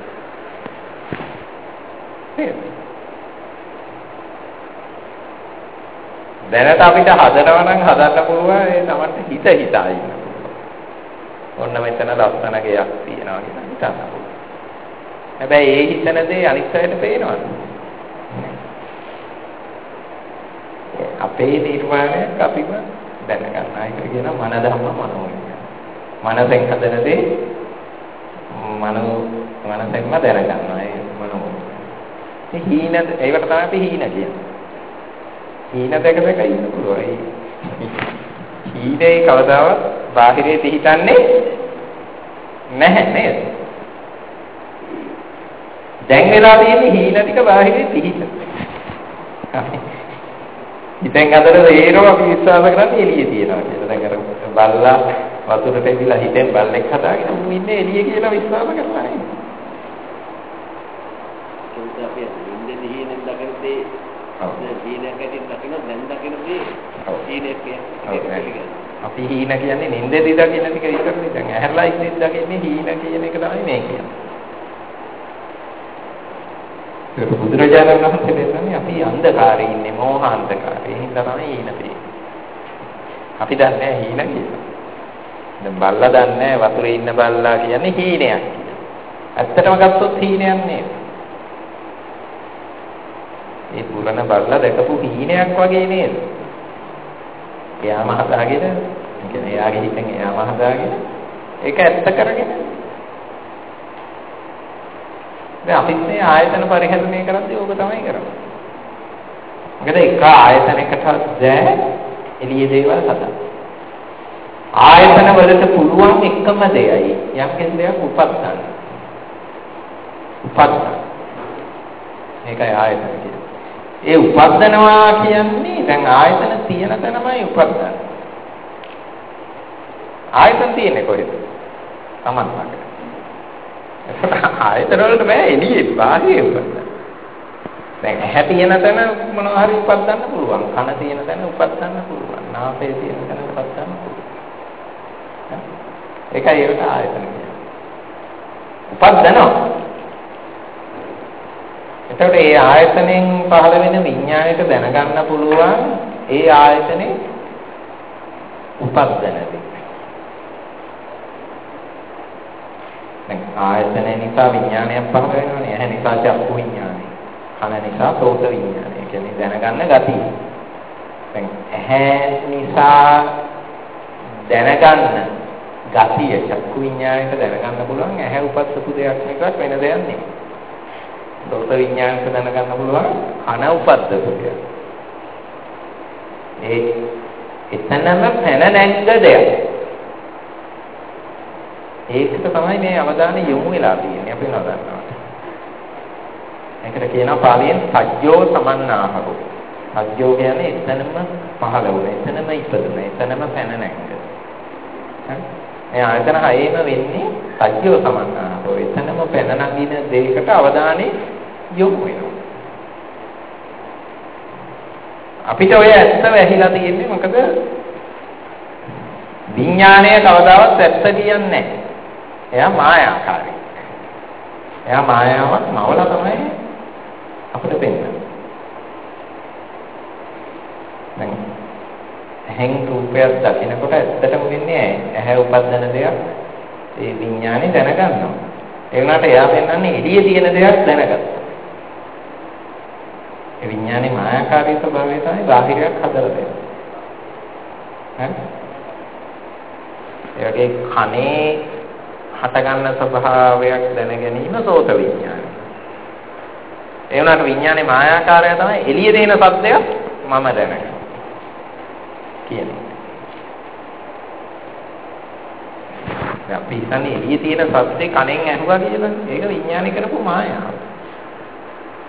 දැනට අපිට හදනවා නම් හදන්න පුළුවන් ඒ තමන්ට හිතා ඉන්න. ඔන්න මෙතන ලස්සන ගයක් තියෙනවා කියලා හිතන්න පුළුවන්. හැබැයි ඒ හිතන දේ අනිත් අයට පේනවද? අපේ නිර්මාණයක් අපිම දැනගන්න. ඒක කියන මන ධම්ම මනෝවිඤ්ඤාණ. මනසෙන් හදන දේ මනසෙන්ම දැනගන්නවා. ඒ මනෝවිඤ්ඤාණ. හීන ඒකට තමයි අපි හීන කියන්නේ. හීන දෙක ඉන්න පුළුවන්. හීනේ කවදාවත් බාහිරේ තිහිටන්නේ නැහැ නේද? දැන් වෙලා තියෙන්නේ හීන ටික බාහිරේ තිහිටන. ඉතින් අතර ඒරෝ අපි විශ්වාස කරන්නේ එළියේ තියනවා කියලා. දැන් අර බල්ලා වතුරට ඇවිල්ලා හිතෙන් බල්ලෙක් හදාගෙන ඌ ඉන්නේ එළියේ කියලා විශ්වාස කරලා නේ. ඒක අපි ඉන්නේ හීනෙන් දකින්නේ හීනයක් ඇටින් දකින්න දැන් දකින්නේ හීනයක් කියන්නේ. අපි හීන කියන්නේ නින්දේදී දකින්න ටික විතරනේ. දැන් ඇහැරලා ඉඳින් දකින්නේ හීන කියන එක තමයි මේ කියන්නේ. ඒක බුදුරජාණන් වහන්සේ දෙන්නේ අපි අන්ධකාරයේ ඉන්නේ මෝහ අන්ධකාරයේ. හින්දා තමයි හීන තියෙන්නේ. අපි දන්නේ හීන කියලා. දැන් බල්ලා දන්නේ වතුරේ ඉන්න බල්ලා කියන්නේ හීනයක් කියලා. ඇත්තටම ගත්තොත් හීනයක් නෙවෙයි. ඒ පුරණ බල්ලා දැකපු හීනයක් වගේ නේද? එයාම හදාගෙන, කියන්නේ එයාගේ හිතෙන් එයාම හදාගෙන ඒක ඇත්ත කරගෙන. දැන් අපිත් මේ ආයතන පරිහරණය කරද්දී ඕක තමයි කරන්නේ. මොකද එක ආයතනයකට දැ එළියේ දේවල් හදන්න. ආයතන වලට පුළුවන් එකම දෙයයි යම් කිසි දෙයක් උපදින්න. මේකයි ආයතන කියන්නේ. ඒ උපදිනවා කියන්නේ දැන් ආයතන තියෙන තැනමයි උපදින්නේ. ආයතන තියෙන්නේ කොහෙද? Taman ළඟ. ආයතන වලට බෑ එළියේ බාහිර උපදින්න. දැන් ඇහැ තියෙන තැන මොනවා හරි උපදින්න පුළුවන්. කන තියෙන තැන උපදින්න පුළුවන්. නාසය තියෙන තැන උපදින්න පුළුවන්. ඒකයි ඒකට ආයතන කියන්නේ. උපදිනවා. එතකොට මේ ආයතනෙන් පහළ වෙන විඥාණයට දැනගන්න පුළුවන් ඒ ආයතනේ උපදිනදී. දැන් ආයතන නිසා විඥානයක් පහළ වෙනවනේ. ඇහැ නිසා චක්කු විඥානය. කන නිසා සෝත විඥානය. කියන්නේ දැනගන්න ගතිය. දැන් ඇහැ නිසා දැනගන්න ගතිය චක්කු විඥාණයට දැනගන්න පුළුවන් ඇහැ උපස්සපු දෙයක් එකක් වෙන දෙයක් නෙවෙයි. සෝත විඥාණයට දැනගන්න පුළුවන් කන උපද්දපු දෙයක්. එතනම පැන නැංග දෙයක්. ඒකට තමයි මේ අවධානය යොමු වෙලා තියෙන්නේ අපි නදන්නවා. ඒකට කියනවා පාලියෙන් සජ්ජෝ සමන්නාහරෝ. සජ්ජෝ කියන්නේ එතනම පහළ වුණ, එතනම ඉපදුන, එතනම පැන නැංග. මේ ආයතන හයේම වෙන්නේ සජ්ජෝ සමන්නාහරෝ. එතනම පැන නගින දෙයකට අවධානය යොමු වෙනවා. අපිට ඔය ඇත්ත වැහිලා තියෙන්නේ මොකද? විඥාණය කවදාවත් ඇත්ත කියන්නේ නැහැ. එයා මායාකාරී. එයා මායාවක් මවලා තමයි අපිට පෙන්නන්නේ. දැන් ඇහෙන් රූපයක් දකිනකොට ඇත්තටම වෙන්නේ ඇහැ උපදින දෙයක් ඒ විඥානේ දැනගන්නවා. ඒ වුණාට එයා පෙන්නන්නේ එළියේ තියෙන දෙයක් දැනගත්තා. ඒ විඥානේ මායාකාරී ස්වභාවය තමයි බාහිරයක් හදලා දෙන්නේ. හරි? ඒ වගේ කනේ හටගන්න ස්වභාවයක් දැන ගැනීම සෝත විඥානය. ඒ වුණාට විඥානේ මායාකාරය තමයි එළියේ දෙන සත්‍යයක් මම දැනගන්න. කියන්නේ. දැන් අපි හිතන්නේ එළියේ තියෙන සත්‍ය කණෙන් ඇහුවා කියලා. ඒක විඥානේ කරපු මායාව.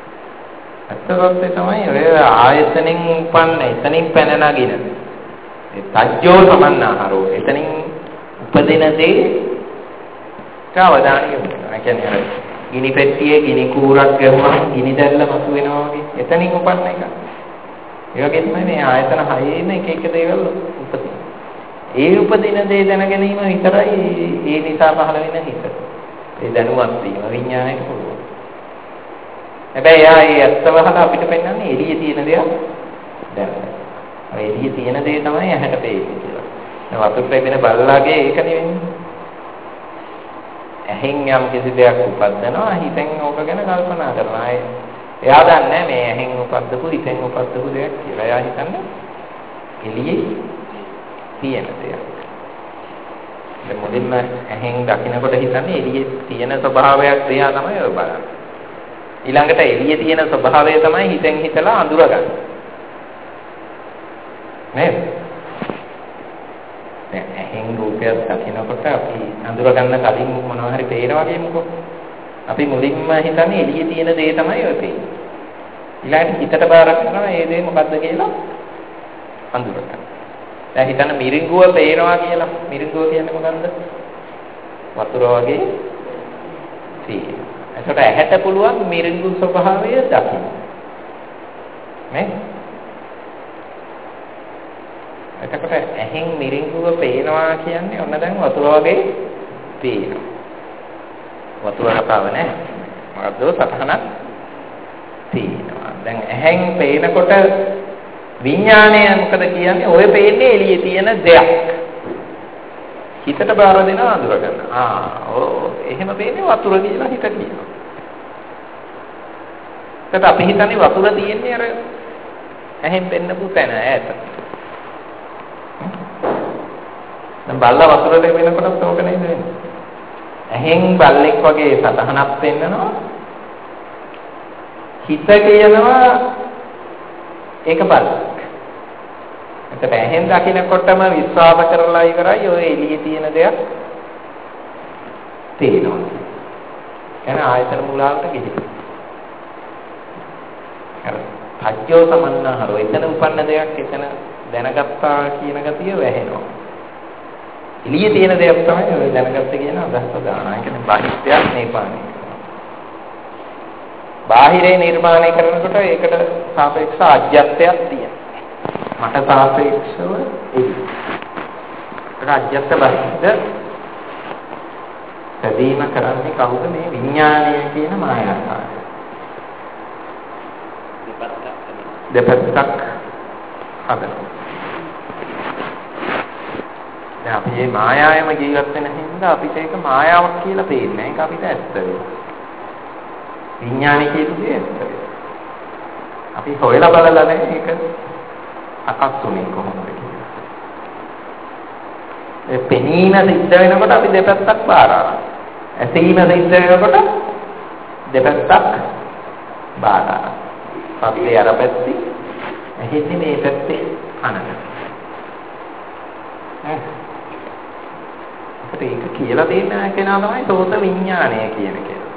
ඇත්ත සත්‍ය තමයි ඔය ආයතනෙන් උපන්න එතනින් පැන නගින. තජ්ජෝ සමන්නාහරෝ එතනින් උපදින දේ අවධානය යොමු කරනවා. ඒ කියන්නේ අර ගිනි පෙට්ටියේ ගිනි කූරක් ගැහුවම ගිනි දැල්ල මතු වෙනවා වගේ. එතනින් උපන්න එක. ඒ වගේ තමයි මේ ආයතන හයේම එක එක දේවල් උපදින. ඒ උපදින දේ දැන ගැනීම විතරයි ඒ නිසා පහළ වෙන හිත. ඒ දැනුවත් වීම විඥාණයට පුළුවන්. හැබැයි ඒ ඇත්ත වහලා අපිට පෙන්වන්නේ එළියේ තියෙන දේක් දැනගන්න. අර එළියේ තියෙන දේ තමයි ඇහැට පේන්නේ කියලා. දැන් වතුර පෙපෙන බල්ලාගේ ඒක නෙවෙයි. ඇහෙන් යම් කිසි දෙයක් උපදිනවා හිතෙන් ඕක ගැන කල්පනා කරනවා. එයා දන්නේ මේ ඇහෙන් උපද්දපු හිතෙන් උපද්දපු දෙයක් කියලා. එයා හිතන්නේ එළියේ තියෙන දෙයක්. දැන් මුලින්ම ඇහෙන් දකින්නකොට හිතන්නේ එළියේ තියෙන ස්වභාවයක් දිහා තමයි ඔය බලන්නේ. ඊළඟට එළියේ තියෙන ස්වභාවය තමයි හිතෙන් හිතලා අඳුරගන්නේ. නේද? දැන් ඇහෙන් රූපයක් දකිනකොට අපි අඳුර ගන්න කලින් මොනවා හරි පේනවා කියමුකෝ. අපි මුලින්ම හිතන්නේ එළියේ තියෙන දේ තමයි ඔය පේන්නේ. ඊළඟට හිතට බාර ගන්නවා ඒ දේ මොකද්ද කියලා අඳුර ගන්න. දැන් හිතන්න මිරිඟුව පේනවා කියලා. මිරිඟුව කියන්නේ මොකන්ද? වතුර වගේ තියෙන. ඒකට ඇහැට පුළුවන් මිරිඟු ස්වභාවය දකින්න. නේ? එතකොට ඇහෙන් මිරිඟුව පේනවා කියන්නේ ඔන්න දැන් වතුර වගේ පේනවා. වතුර රටාව නෑ. මොකද්ද සතහනක් තියෙනවා. දැන් ඇහෙන් පේනකොට විඥාණය මොකද කියන්නේ? ඔය පේන්නේ එළියේ තියෙන දෙයක්. හිතට බාර දෙනවා අඳුර ගන්න. එහෙම පේන්නේ වතුර කියලා හිත කියනවා. ඒකට අපි හිතන්නේ වතුර තියෙන්නේ අර ඇහෙන් පෙන්නපු තැන ඈත. දැන් බල්ලා වතුරට වෙනකොටත් ඕක නේද වෙන්නේ? ඇහෙන් බල්ලෙක් වගේ සතහනක් පෙන්නනවා. හිත කියනවා ඒක බල්ලෙක්. එතකොට ඇහෙන් දකින්නකොටම විශ්වාස කරලා ඉවරයි ඔය එළියේ තියෙන දෙයක් තියෙනවා. එන ආයතන මූලාවට ගිහින්. අර තජ්ජෝ සමන්නාහරෝ එතන උපන්න දෙයක් එතන දැනගත්තා කියන ගතිය වැහෙනවා. එළියේ තියෙන දේක් තමයි ඔය දැනගත්ත කියන අදහස දානවා. ඒ කියන්නේ බාහිරයක් නිර්මාණය කරනවා. බාහිරේ නිර්මාණය කරනකොට ඒකට සාපේක්ෂ අජ්‍යත්වයක් තියෙනවා. මට සාපේක්ෂව ඒක අජ්‍යත්ව බහිද සදීම කරන්නේ කවුද? මේ විඥාණය කියන මායාකාරය. දෙපැත්තක් හදනවා. දැන් අපි මේ මායාවෙම ජීවත් වෙන හින්දා අපිට ඒක මායාවක් කියලා පේන්නේ. ඒක අපිට ඇත්ත වෙනවා. විඥානය කියන්නේ ඇත්ත වෙනවා. අපි හොයලා බලලා නැහැ ඒක අකස්තුනේ කොහොමද කියලා. ඒ පෙනීම සිද්ධ වෙනකොට අපි දෙපැත්තක් බාරනවා. ඇසීම සිද්ධ වෙනකොට දෙපැත්තක් බාරනවා. පස්සේ අර පැත්තේ ඇහින්නේ මේ පැත්තේ අනකට. ඒක කියලා දෙන්න කෙනා තමයි සෝත විඥානය කියන කෙනා.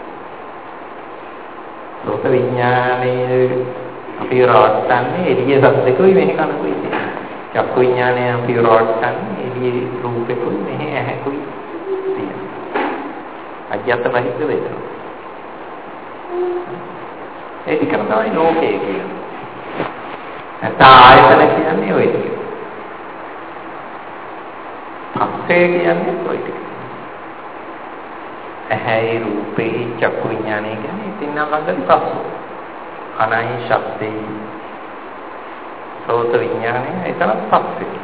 සෝත විඥානයේ අපි රවට්ටන්නේ එළිය සද්දකුයි මෙහි කනකුයි තියෙනවා. චක්කු විඥානය අපි රවට්ටන්නේ එළිය රූපෙකුයි මෙහි ඇහැකුයි තියෙනවා. අජ්‍යත් බහිද්ද වේදනා. ඒක තමයි ලෝකය කියන්නේ. නැත්නම් ආයතන කියන්නේ ඔය ටික. පස්සේ කියන්නේ ඔය ටික. ඇහැයි රූපේ චක්කු විඥානය කියන්නේ ඉතින් නම් ළඟදී පස්සෝ. කනයි ශබ්දේ සෝත විඥානය එතන පස්සේ.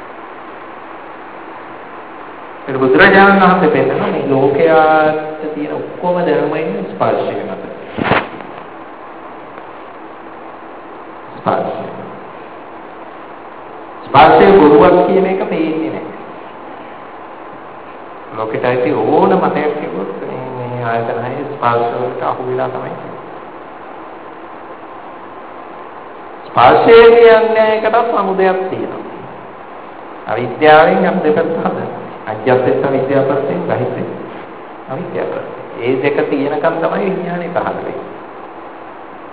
ඒ බුදුරජාණන් වහන්සේ පෙන්නන මේ ලෝකයට තියෙන ඔක්කොම ධර්ම ඉන්නේ ස්පර්ශය මත. ස්පර්ශයේ බොරුවක් කියන එක පේන්නේ නැහැ. ලෝකෙට ඇති ඕන මතයක් තිබුත් මේ ආයතන හයේ ස්පර්ශ වලට අහු වෙලා තමයි. ස්පර්ශය කියන්නේ එකටත් සමුදයක් තියෙනවා. අවිද්‍යාවෙන් අපි දෙපැත්ත හදනවා. අජ්ජත්ත විද්‍යාපස්යෙන් බහිද්ද අවිද්‍යාව. ඒ දෙක තියෙනකම් තමයි විඥානය පහළ වෙන්නේ.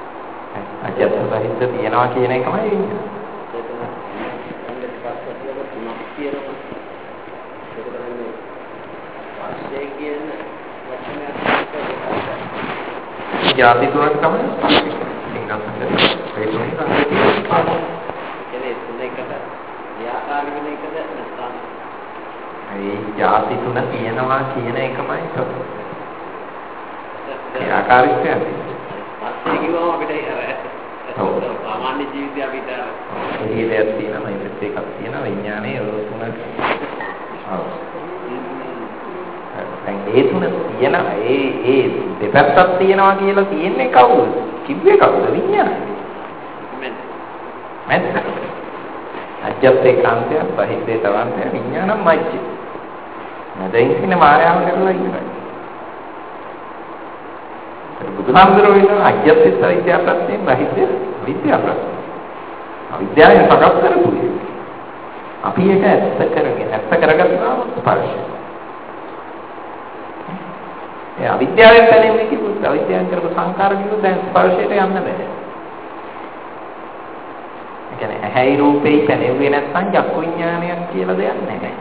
අජ්ජත්ත බහිද්ද තියනවා කියන එකමයි විඥානය. මක් කියනවා. ඒකට මේ වාස්තේ කියන වචනයක් ජාති තුනක් තමයි සිංහලෙන් ඒ තුනේ කියන්නේ තුන එකට ව්‍යාපාරික වෙන එකද නැත්නම් ඒ ජාති තුන තියෙනවා කියන එකමයි තමයි. ඒ ආකාරයටයි. වාස්තේ කිව්වම අපිට සාමාන්‍ය ජීවිතය අපිට ඉහිලයක් තියෙනවා මේකත් එකක් තියෙනවා විඥානයේ ඒ තුන. ඔව්. ඒ තුන තියෙනවා ඒ දෙපැත්තක් තියෙනවා කියලා කියන්නේ කවුද? කිව්වේ කවුද? විඥානය. මැද. අජ්ජත්තේ කාන්තය බහිද්දේ තවන්තය විඥානම් මජ්ජ. මැදින් ඉන්න මායාව කරලා ඉන්නයි. බුදුහාමුදුරුවෝ කියන අජ්ජත්තිත් විද්‍යාප්‍රත්‍යයෙන් බහිද්දේ විද්‍යාප්‍රත්‍යය. අවිද්‍යාවෙන් සකස් කරපු එක. අපි ඒක ඇත්ත කරගන්නවා ස්පර්ශය. ඒ අවිද්‍යාවෙන් පැනෙන්නේ කිව්වොත් අවිද්‍යාවෙන් කරපු සංකාර කිව්වොත් දැන් ස්පර්ශයට යන්න බෑ. ඒ කියන්නේ ඇහැයි රූපෙයි පැනෙන්නේ නැත්නම් චක්කු විඥානයක් කියලා දෙයක් නැහැ.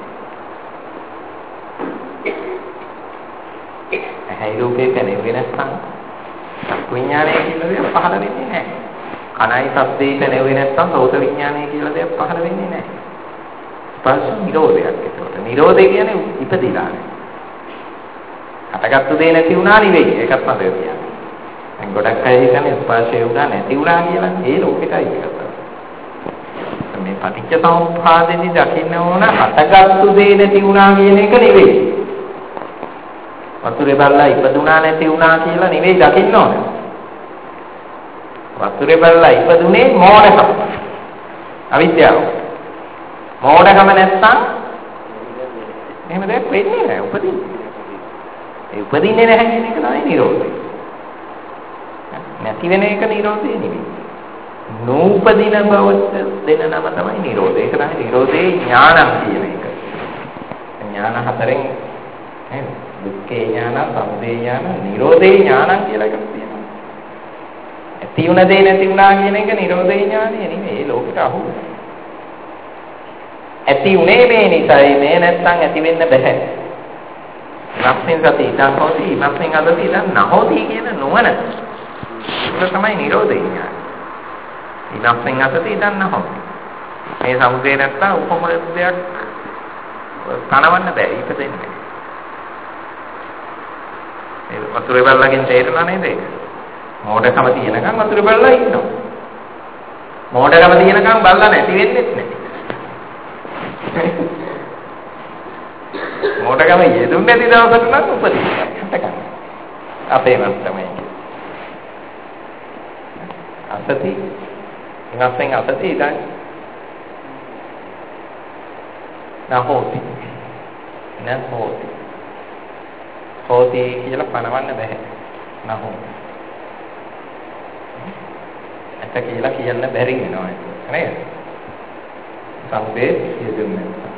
ඇහැයි රූපෙයි පැනෙන්නේ නැත්නම් චක්කු විඥානය කියලා දෙයක් පහළ වෙන්නේ නැහැ. කනයි ශබ්දේ පැනෙන්නේ නැත්නම් සෝත විඥානය කියලා දෙයක් පහළ වෙන්නේ නැහැ. ස්පර්ශ නිරෝධයක් ඒකට. නිරෝධය කියන්නේ ඉපදිලා නැහැ. අටගත්තු දේ නැති වුණා නෙවෙයි. ඒකත් මතක තියාගන්න. දැන් ගොඩක් අය හිතන්නේ ස්පර්ශය වුණා නැති වුණා කියලා. ඒ ලෝකෙටයි ඒක. මේ පටිච්ච සමුප්පාදෙදි දකින්න ඕන අටගත්තු දේ නැති වුණා කියන එක නෙවෙයි. වතුරේ බල්ලා ඉපදුණා නැති වුණා කියලා නෙවෙයි දකින්න ඕන. වතුරේ බල්ලා ඉපදුනේ මෝඩකම. අවිද්‍යාව. මෝඩකම නැත්තම් එහෙම දෙයක් වෙන්නේ නැහැ. උපදින්නේ. ඒ උපදින්නේ නැහැ කියන එක තමයි නිරෝධය. නැති වෙන එක නිරෝධය නෙවෙයි. නූපදින බවට දෙන නම තමයි නිරෝධය. ඒක තමයි නිරෝධේ ඥානං කියන එක. ඥාන හතරෙන් නේද? දුක්ඛේ ඥාන, සමුදය ඥාන, නිරෝධේ ඥානං කියලා එකක් තියෙනවා. ඇති වුණ දේ නැති වුණා කියන එක නිරෝධේ ඥානය නෙවෙයි. ඒ ලෝකෙට අහු වෙනවා. ඇති උනේ මේ නිසායි මේ නැත්තම් ඇති වෙන්න බෑ. ඉමස්මින් සති ඉදන් හොති ඉමස්මින් අදති ඉදන් නහොති කියන නුවණ. ඒක තමයි නිරෝධය ඥානය. ඉමස්මින් අදති ඉදන් නහොති. මේ සමුදේ නැත්තම් උපම දෙයක් කනවන්න බෑ ඉපදෙන්නේ. ඒ වතුරේ බල්ලගෙන් තේරෙනා නේද ඒක? මෝඩකම තියෙනකන් වතුරේ බල්ලා ඉන්නවා. මෝඩකම තියෙනකන් බල්ලා නැති වෙන්නේත් නැහැ. මෝඩකම යෙදුන්නේ නැති දවසට නම් උපදිනවා. අපේ මත්තමයි. අසති ඉමස්මින් අසති ඉදන් නහොති. නහොති. හොති කියලා පනවන්න බෑ. නහොති. ඇත කියලා කියන්න බැරි වෙනවා නේද? සම්පේ යෙදුන්නේ නැහැ.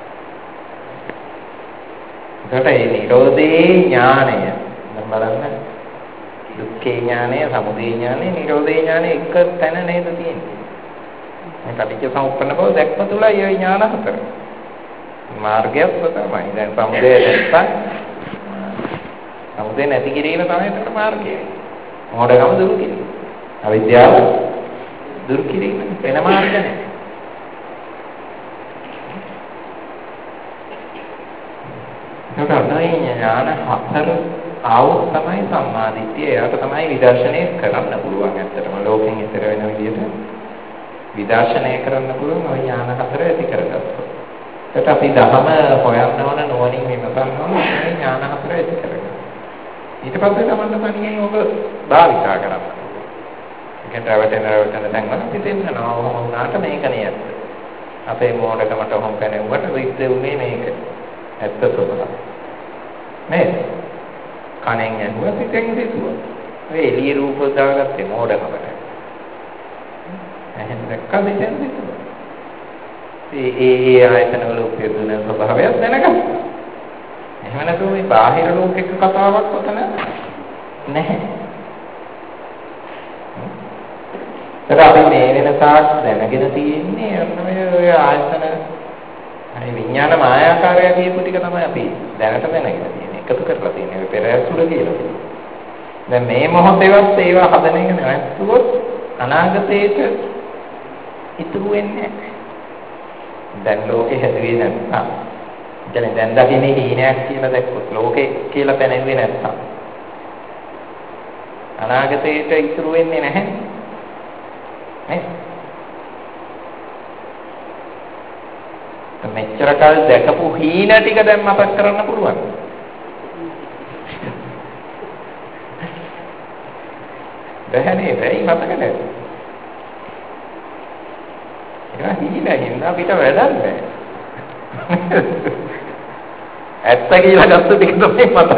ඒකට ඒ නිරෝධේ ඥානය බලන්න දුක්ඛේ ඥානය, සමුදය ඥානය, නිරෝධේ ඥානය එක තැන නේද තියෙන්නේ. මේ පටිච්ච සමුප්පන්න බව දැක්ම තුලයි ඒ ඥාන හතර. මාර්ගයත් තමයි. දැන් සමුදය නැත්තම් සමුදය නැති කිරීම තමයි ඒකට මාර්ගය. මොඩකම දුරු කිරීම. අවිද්‍යාව දුරු කිරීම වෙන මාර්ග නැහැ. ඒකයි ඥාන හතර ආවොත් තමයි සම්මාදිට්ඨිය. ඒක තමයි විදර්ශනය කරන්න පුළුවන්. ඇත්තටම ලෝකෙන් ඈතර වෙන විදිහට විදර්ශනය කරන්න පුළුවන් ওই ඥාන හතර ඇති කරගත්තොත්. ඒකට අපි ධර්ම හොයන්න ඕන නුවණින් විමසන්න ඕන මේ ඥාන හතර ඇති කරගන්න. ඊට පස්සේ තමයි තනියෙන් ඔබ භාවිතා කරන්න. ඒකට රැවටෙන තැන් වල හිතෙන්නවා වුණාට මේක නේද? අපේ මොඩකමට හොම් පැනෙව්වට විද්ද උනේ මේක. ඇත්ත ස්වභාවය. නේද? කණෙන් ඇහුවා පිටෙන් දිසුවා. ඒ එළිය රූප දාගත්තේ මොඩකමට. එහෙනම් දැක්කද දැන් දිසුවා. ඒ ආයතන වල උපයන ස්වභාවය දැනගන්න. එහෙම නැතුව මේ බාහිර ලෝකෙක කතාවක් ඔතන නැහැ. ඒක අපි මේ වෙනසක් දැනගෙන තියෙන්නේ ඔය ආයතන අනේ විඥාන මායාකාරය කියපු ටික තමයි අපි දැනට දැනගෙන තියෙන්නේ. එකතු කරලා තියෙන්නේ පෙර ඇසුර කියලා. දැන් මේ මොහොතේවත් ඒවා හදන එක නැවතුනොත් අනාගතේට ඉතුරු වෙන්නේ නැහැ. දැන් ලෝකේ හැදුවේ නැත්නම් දැන් දකින්නේ හීනයක් කියලා දැක්කොත් ලෝකේ කියලා දැනෙන්නේ නැත්නම් අනාගතේට ඉතුරු වෙන්නේ නැහැ නේ. මෙච්චර කල් දැකපු හීන ටික දැන් මතක් කරන්න පුළුවන්. බැහැනේ වෙයි මතක නැහැ. ඒක හීනෙන් අපිට වැඩක් නැහැ. ඇත්ත කියලා ගත්ත ටික තමයි මතක්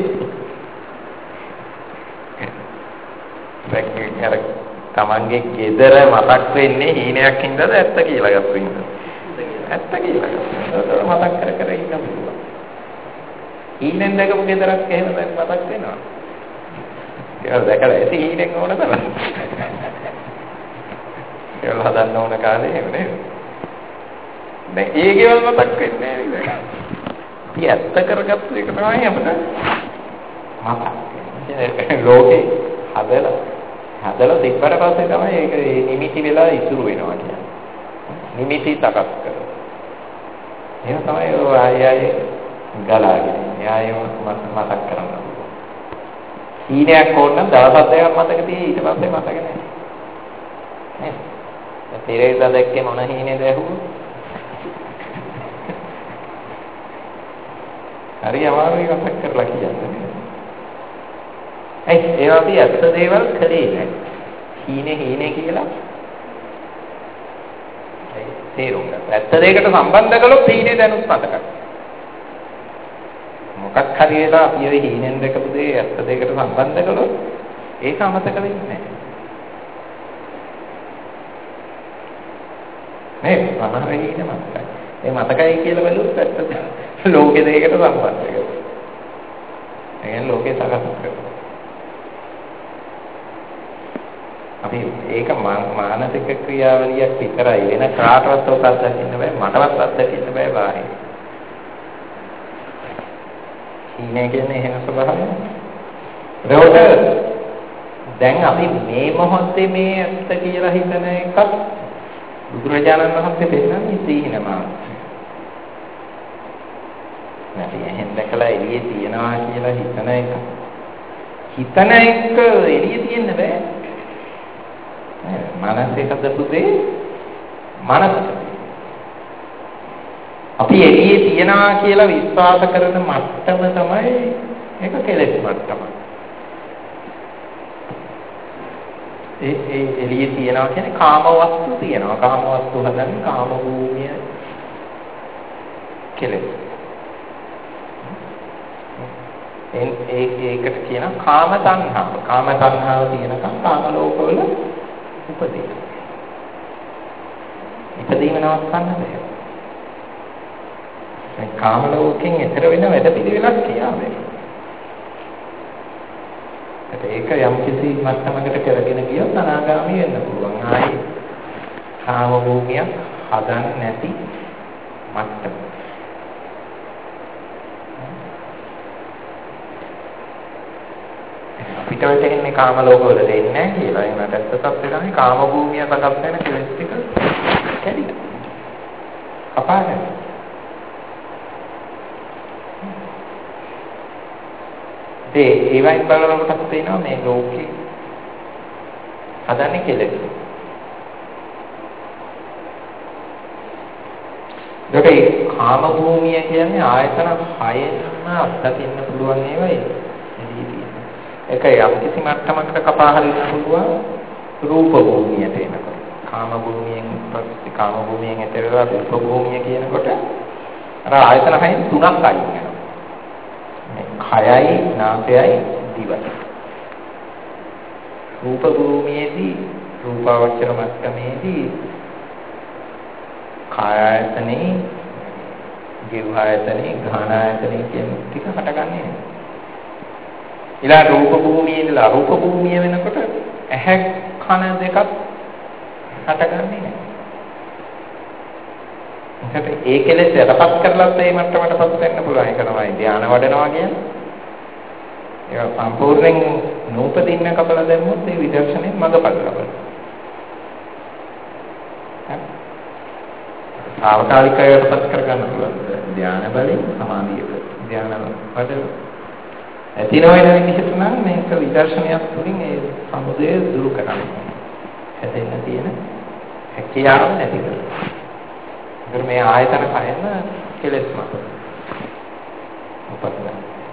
වෙන්නේ. අර තමන්ගේ ගෙදර මතක් වෙන්නේ හීනයක් හින්දාද ඇත්ත කියලා ගත්ත හින්දාද? ඇත්ත කියලා ගත්තා. මතක් කර කර ඉන්න පුළුවන්. හීනෙන් දැකපු ගෙදරක් එහෙම දැන් මතක් වෙනවා. ඒක දැකලා ඇති හීනෙන් ඕන තරම්. ඒක හදන්න ඕන කාලේ එහෙම නේද? දැන් ඒකේවල් මතක් වෙන්නේ නැහැ නේද? අපි ඇත්ත කරගත්ත එක තමයි අපිට මතක්. ලෝකේ හදලා තිබ්බට පස්සේ තමයි ඒක නිමිති වෙලා ඉතුරු වෙනවා කියන්නේ. නිමිති සකස් කරනවා. ඒක තමයි ආයෙ ගලාගෙන. ආයෙ මතක් කරන්න. හීනයක් ඕනනම් දවස් දෙකක් මතක තියෙයි ඊට පස්සේ මතක නැහැ. නේද? පෙරේද දැක්කේ මොන හීනේද ඇහුවොත්? හරි අමාරුයි මතක් කරලා කියන්නේ. ඒවා අපි ඇත්ත දේවල් කළේ නැහැ. හීනේ කියලා තේරුම් ගන්න. ඇත්ත දෙයකට සම්බන්ධ කළොත් හීනේ දැනුත් මතකයි. මොකක් හරි වෙලා අපි ඔය හීනෙන් දැකපු දේ ඇත්ත දෙයකට සම්බන්ධ කළොත් ඒක අමතක වෙන්නේ නැහැ. නේ සමහර හීන මතකයි. ඒ මතකයි කියලා බැලුවොත් ඇත්ත ලෝකෙ දෙයකට සම්බන්ධ කරගන්න. එහෙනම් ලෝකේ සකස් කරනවා. අපි ඒක මානසික ක්‍රියාවලියක් විතරයි වෙන කාටවත් ඔක අත්දකින්න බෑ මටවත් අත්දකින්න බෑ බාහිර. ඉන්නේ කියන්නේ එහෙම ස්වභාවයක්. ඒකට දැන් අපි මේ මොහොතේ මේ ඇත්ත කියලා හිතන එකක් බුදුරජාණන් වහන්සේ පෙන්නන්නේ සීහින මාත්‍රය. නැති එහෙන් දැකලා එළියේ තියනවා කියලා හිතන එක. හිතන එක එළියේ තියෙන්න බෑ. මනසේ හදපුදේ මනසට අපි එළියේ තියනවා කියලා විශ්වාස කරන මට්ටම තමයි ඒක කෙලෙස් මට්ටම. ඒ එළියේ තියනවා කියන්නේ කාම වස්තු තියනවා. කාම වස්තු හදන්නේ කාම භූමිය කෙලෙස්. ඒකට කියනවා කාම තණ්හාව. කාම තණ්හාව තියෙනකම් කාම ලෝකවල උපදී. ඉපදීම නවත්තන්න බෑ. මේ කාම ලෝකෙන් එතර වෙන වැඩ පිළිවෙලක් කියන්නේ. ඒක යම් කිසි මට්ටමකට කරගෙන ගියොත් අනාගාමී වෙන්න පුළුවන්. ආයේ කාම භූමියක් හදන්න නැති මට්ටම. අපිට වෙන්නේ කාම ලෝකවල දෙන්නේ නැහැ කියලා. ඒකට ඇත්ත සත්‍ය තමයි කාම භූමිය සකස් වෙන කෙලෙස් ටික කැඩිලා. අපාරයි. ඒ වයින් බලනකොට තේනවා මේ ලෝකේ හදන්නේ කෙලෙස්. ඒකේ කාම භූමිය කියන්නේ ආයතන 6ම අත්දකින්න පුළුවන් ඒවායි. ඒක යම් කිසි මට්ටමකට කපා හරින්න පුළුවන් රූප භූමියට එනකොට. කාම භූමියෙන් පස්සේ කාම භූමියෙන් එතර වෙලා රූප භූමිය කියනකොට අර ආයතන 6න් 3ක් අයින් වෙනවා. කයයි නාසයයි දිවයි. රූප භූමියේදී රූපාවචර මට්ටමේදී කායයතනේ ජීවායතනේ ඝානායතනේ කියන ටික හටගන්නේ. ඊළා රූප භූමියේදීලා රූප භූමිය වෙනකොට ඇහැ කන දෙකක් හටගන්නේ නැහැ. ඒකට ඒ කෙලෙස් යටපත් කරලත් ඒ මට්ටමටපත් වෙන්න පුළුවන්. ඒක තමයි ධානය වඩනවා කියන්නේ. ඒක සම්පූර්ණයෙන් නූපදින්න කපලා දැම්මොත් ඒ විදර්ශනයේ මඟපල් ලබනවා. తాවකාලිකවටපත් කරගන්න පුළුවන්. ධානය බලයෙන් සමාධියක ධානය වඩ ඇති නොවන විදිහට නම් මේක විදර්ශනයක් තුළින් ඒ සමුදය දුරු කරන්න. හැදෙන්න තියෙන හැකියාව නැති කරනවා. ඒකට මේ ආයතන කයන කෙලෙස් මත උපදිනවා.